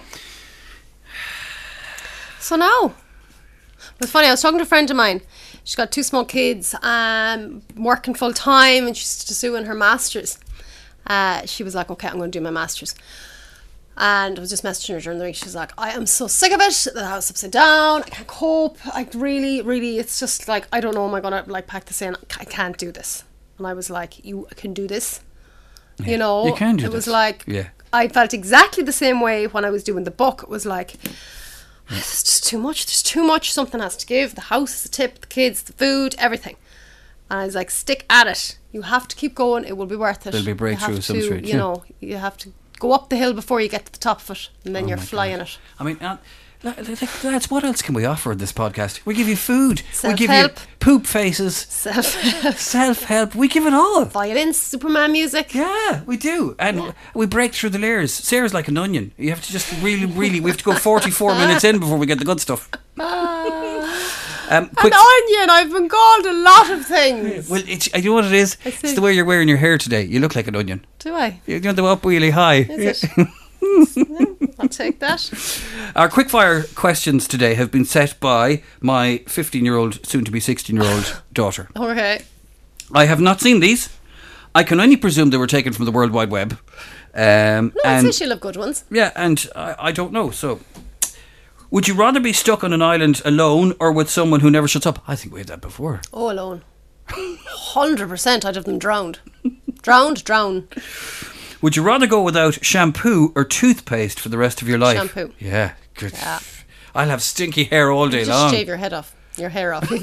Speaker 1: So now, it's funny, I was talking to a friend of mine. She's got two small kids, um, working full time, and she's pursuing her masters. Uh, she was like, okay, I'm going to do my masters. And I was just messaging her during the week. She's like, I am so sick of it. The house upside down. I can't cope. I really, really, it's just like, I don't know, am I going to like pack this in? I can't do this. And I was like, you can do this.
Speaker 2: Yeah,
Speaker 1: you know,
Speaker 2: you can do
Speaker 1: it
Speaker 2: this.
Speaker 1: was like,
Speaker 2: yeah.
Speaker 1: I felt exactly the same way when I was doing the book. It was like, it's just too much. There's too much. Something has to give. The house, the tip, the kids, the food, everything. And I was like, stick at it. You have to keep going. It will be worth it.
Speaker 2: There'll be a breakthrough of some
Speaker 1: to,
Speaker 2: sort.
Speaker 1: You
Speaker 2: yeah.
Speaker 1: know, you have to go up the hill before you get to the top of it, and then
Speaker 2: oh
Speaker 1: you're flying
Speaker 2: God.
Speaker 1: it.
Speaker 2: I mean, uh, lads, what else can we offer in this podcast? We give you food.
Speaker 1: Self-help.
Speaker 2: We give you poop faces.
Speaker 1: Self-help.
Speaker 2: Self-help. We give it all.
Speaker 1: Violins, Superman music.
Speaker 2: Yeah, we do. And
Speaker 1: yeah.
Speaker 2: we break through the layers. Sarah's like an onion. You have to just really, really, we have to go forty-four minutes in before we get the good stuff. Um,
Speaker 1: An onion, I've been called a lot of things.
Speaker 2: Well, it's, you know what it is? It's the way you're wearing your hair today. You look like an onion.
Speaker 1: Do I?
Speaker 2: You know, the up really high.
Speaker 1: Is it? I'll take that.
Speaker 2: Our quickfire questions today have been set by my fifteen-year-old, soon-to-be sixteen-year-old daughter.
Speaker 1: Okay.
Speaker 2: I have not seen these. I can only presume they were taken from the World Wide Web. Um,
Speaker 1: No, I'd
Speaker 2: and
Speaker 1: say she'll have good ones.
Speaker 2: yeah, and I, I don't know. So, would you rather be stuck on an island alone or with someone who never shuts up? I think we had that before.
Speaker 1: Oh, alone. one hundred percent I'd have them drowned. Drowned, drown.
Speaker 2: Would you rather go without shampoo or toothpaste for the rest of your life?
Speaker 1: Shampoo.
Speaker 2: Yeah, good.
Speaker 1: Yeah.
Speaker 2: I'll have stinky hair all day
Speaker 1: Just
Speaker 2: long.
Speaker 1: shave your head off. Your hair off.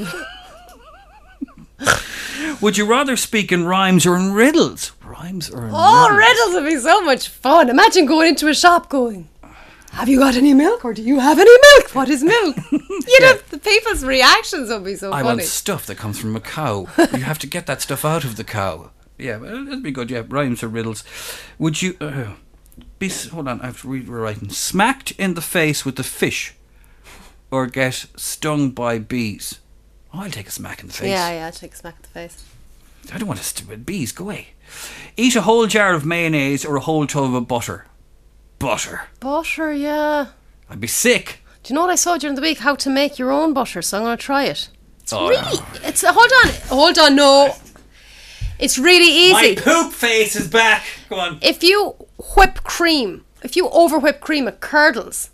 Speaker 2: Would you rather speak in rhymes or in riddles? Rhymes or in
Speaker 1: Oh,
Speaker 2: riddles?
Speaker 1: riddles would be so much fun. Imagine going into a shop going, have you got any milk or do you have any milk? What is milk? You know, the people's reactions would be so
Speaker 2: I
Speaker 1: funny.
Speaker 2: want stuff that comes from a cow. You have to get that stuff out of the cow. Yeah, well, that'd be good. Yeah, rhymes or riddles. Would you uh, be? s- Hold on, I have to read writing. Smacked in the face with the fish, or get stung by bees? Oh, I'll take a smack in the face.
Speaker 1: Yeah, yeah, I'd take a smack at the face.
Speaker 2: I don't want to st- with bees. Go away. Eat a whole jar of mayonnaise or a whole tub of butter. Butter.
Speaker 1: Butter, yeah.
Speaker 2: I'd be sick.
Speaker 1: Do you know what I saw during the week? How to make your own butter. So I'm going to try it. It's
Speaker 2: Oh,
Speaker 1: really, it's, uh, hold on, hold on, no. It's really easy.
Speaker 2: poop face is back. Go on.
Speaker 1: If you whip cream, if you over whip cream, it curdles.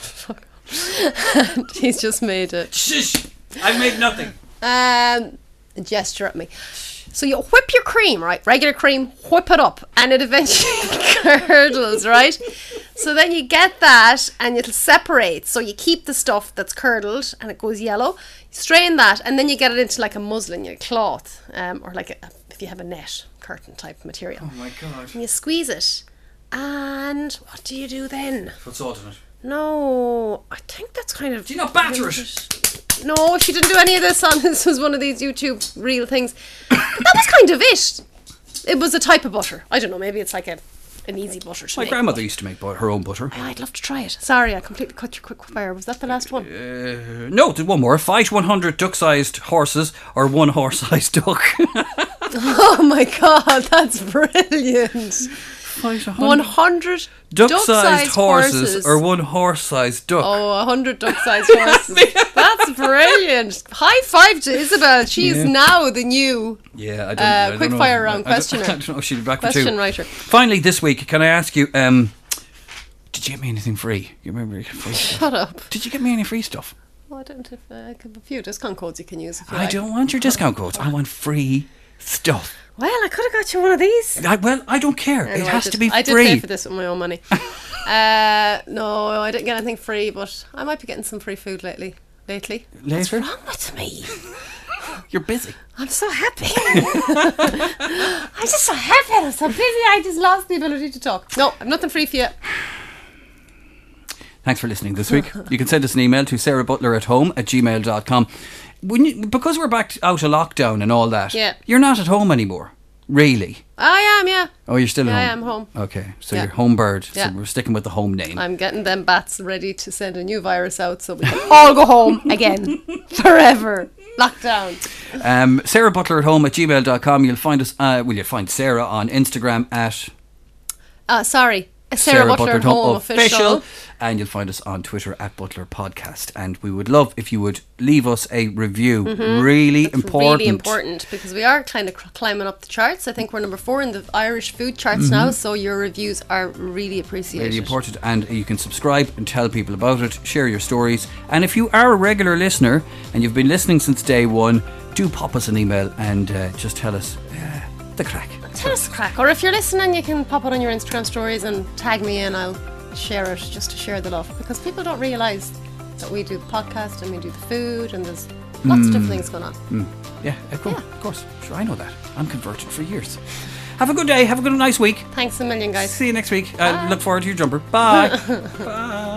Speaker 1: And he's just made it.
Speaker 2: Shush. I've made nothing.
Speaker 1: Um, a gesture at me. So you whip your cream, right? Regular cream, whip it up, and it eventually curdles, right? So then you get that, and it'll separate. So you keep the stuff that's curdled, and it goes yellow. Strain that, and then you get it into like a muslin, your cloth, um, or like a, if you have a net curtain type material.
Speaker 2: Oh my god.
Speaker 1: And you squeeze it, and what do you do then?
Speaker 2: Put salt in it.
Speaker 1: No, I think that's kind of.
Speaker 2: Do you not batter it?
Speaker 1: No, she didn't do any of this on. This was one of these YouTube real things. But that was kind of it. It was a type of butter. I don't know. Maybe it's like a an easy butter to
Speaker 2: My
Speaker 1: make.
Speaker 2: grandmother used to make bu- her own butter.
Speaker 1: Oh, I'd love to try it. Sorry, I completely cut your quick fire. Was that the last one?
Speaker 2: Uh, no, there's one more. Fight one hundred duck-sized horses or one horse-sized duck.
Speaker 1: Oh my god, that's brilliant.
Speaker 2: Fight
Speaker 1: One hundred
Speaker 2: duck-sized horses, or one horse-sized duck.
Speaker 1: Oh, a hundred duck-sized horses. That's brilliant. High five to Isabel. She's
Speaker 2: Yeah.
Speaker 1: now the new
Speaker 2: Yeah, I don't,
Speaker 1: Uh,
Speaker 2: I don't
Speaker 1: quick
Speaker 2: know.
Speaker 1: fire
Speaker 2: I-
Speaker 1: round
Speaker 2: I don't-
Speaker 1: questioner.
Speaker 2: I don't know if she'll be back for
Speaker 1: question
Speaker 2: two.
Speaker 1: writer.
Speaker 2: Finally, this week, can I ask you, um, did you get me anything free? You remember you get free stuff?
Speaker 1: Shut up.
Speaker 2: Did you get me any free stuff?
Speaker 1: Oh, I don't have uh, I have a few discount codes you can use if you
Speaker 2: I
Speaker 1: like.
Speaker 2: don't want your discount codes. I want free stuff.
Speaker 1: Well, I could have got you one of these.
Speaker 2: I, well, I don't care.
Speaker 1: I
Speaker 2: It
Speaker 1: know, I
Speaker 2: has
Speaker 1: did-
Speaker 2: to be
Speaker 1: I did
Speaker 2: free.
Speaker 1: pay for this with my own money. uh, no, I didn't get anything free, but I might be getting some free food lately. Lately. What's
Speaker 2: Later?
Speaker 1: wrong with me?
Speaker 2: You're busy.
Speaker 1: I'm so happy. I'm just so happy. I'm so busy. I just lost the ability to talk. No, I've nothing free for you.
Speaker 2: Thanks for listening this week. You can send us an email to sarah butler at home at gmail dot com. When you, because we're back out of lockdown and all that,
Speaker 1: Yeah.
Speaker 2: you're not at home anymore, really.
Speaker 1: I am, yeah.
Speaker 2: Oh, you're still
Speaker 1: Yeah,
Speaker 2: at
Speaker 1: I
Speaker 2: home?
Speaker 1: am home.
Speaker 2: Okay, so
Speaker 1: Yeah.
Speaker 2: you're home bird.
Speaker 1: Yeah.
Speaker 2: So we're sticking with the home name.
Speaker 1: I'm getting them bats ready to send a new virus out so we can all go home again. Forever. Lockdown.
Speaker 2: Um, Sarah Butler at home at gmail dot com. You'll find us, uh, well, you'll find Sarah on Instagram at
Speaker 1: Uh, sorry. Sarah, Butler, at Home official.
Speaker 2: And you'll find us on Twitter at Butler Podcast. And we would love if you would leave us a review. Really
Speaker 1: It's
Speaker 2: important.
Speaker 1: really important because we are kind of cr- climbing up the charts. I think we're number four in the Irish food charts
Speaker 2: Mm-hmm.
Speaker 1: now, so your reviews are really appreciated.
Speaker 2: Really important, and you can subscribe and tell people about it, share your stories, and if you are a regular listener and you've been listening since day one, do pop us an email and uh, just tell us uh, the crack.
Speaker 1: Tell us the crack. Or if you're listening, you can pop it on your Instagram stories and tag me in. I'll share it just to share the love because people don't realise that we do the podcast and we do the food and there's lots of different things going on.
Speaker 2: Yeah, of course,
Speaker 1: Yeah.
Speaker 2: of course. Sure, I know that. I'm converted for years. Have a good day. Have a good, nice week.
Speaker 1: Thanks a million, guys.
Speaker 2: See you next week. I uh, look forward to your jumper. Bye. Bye.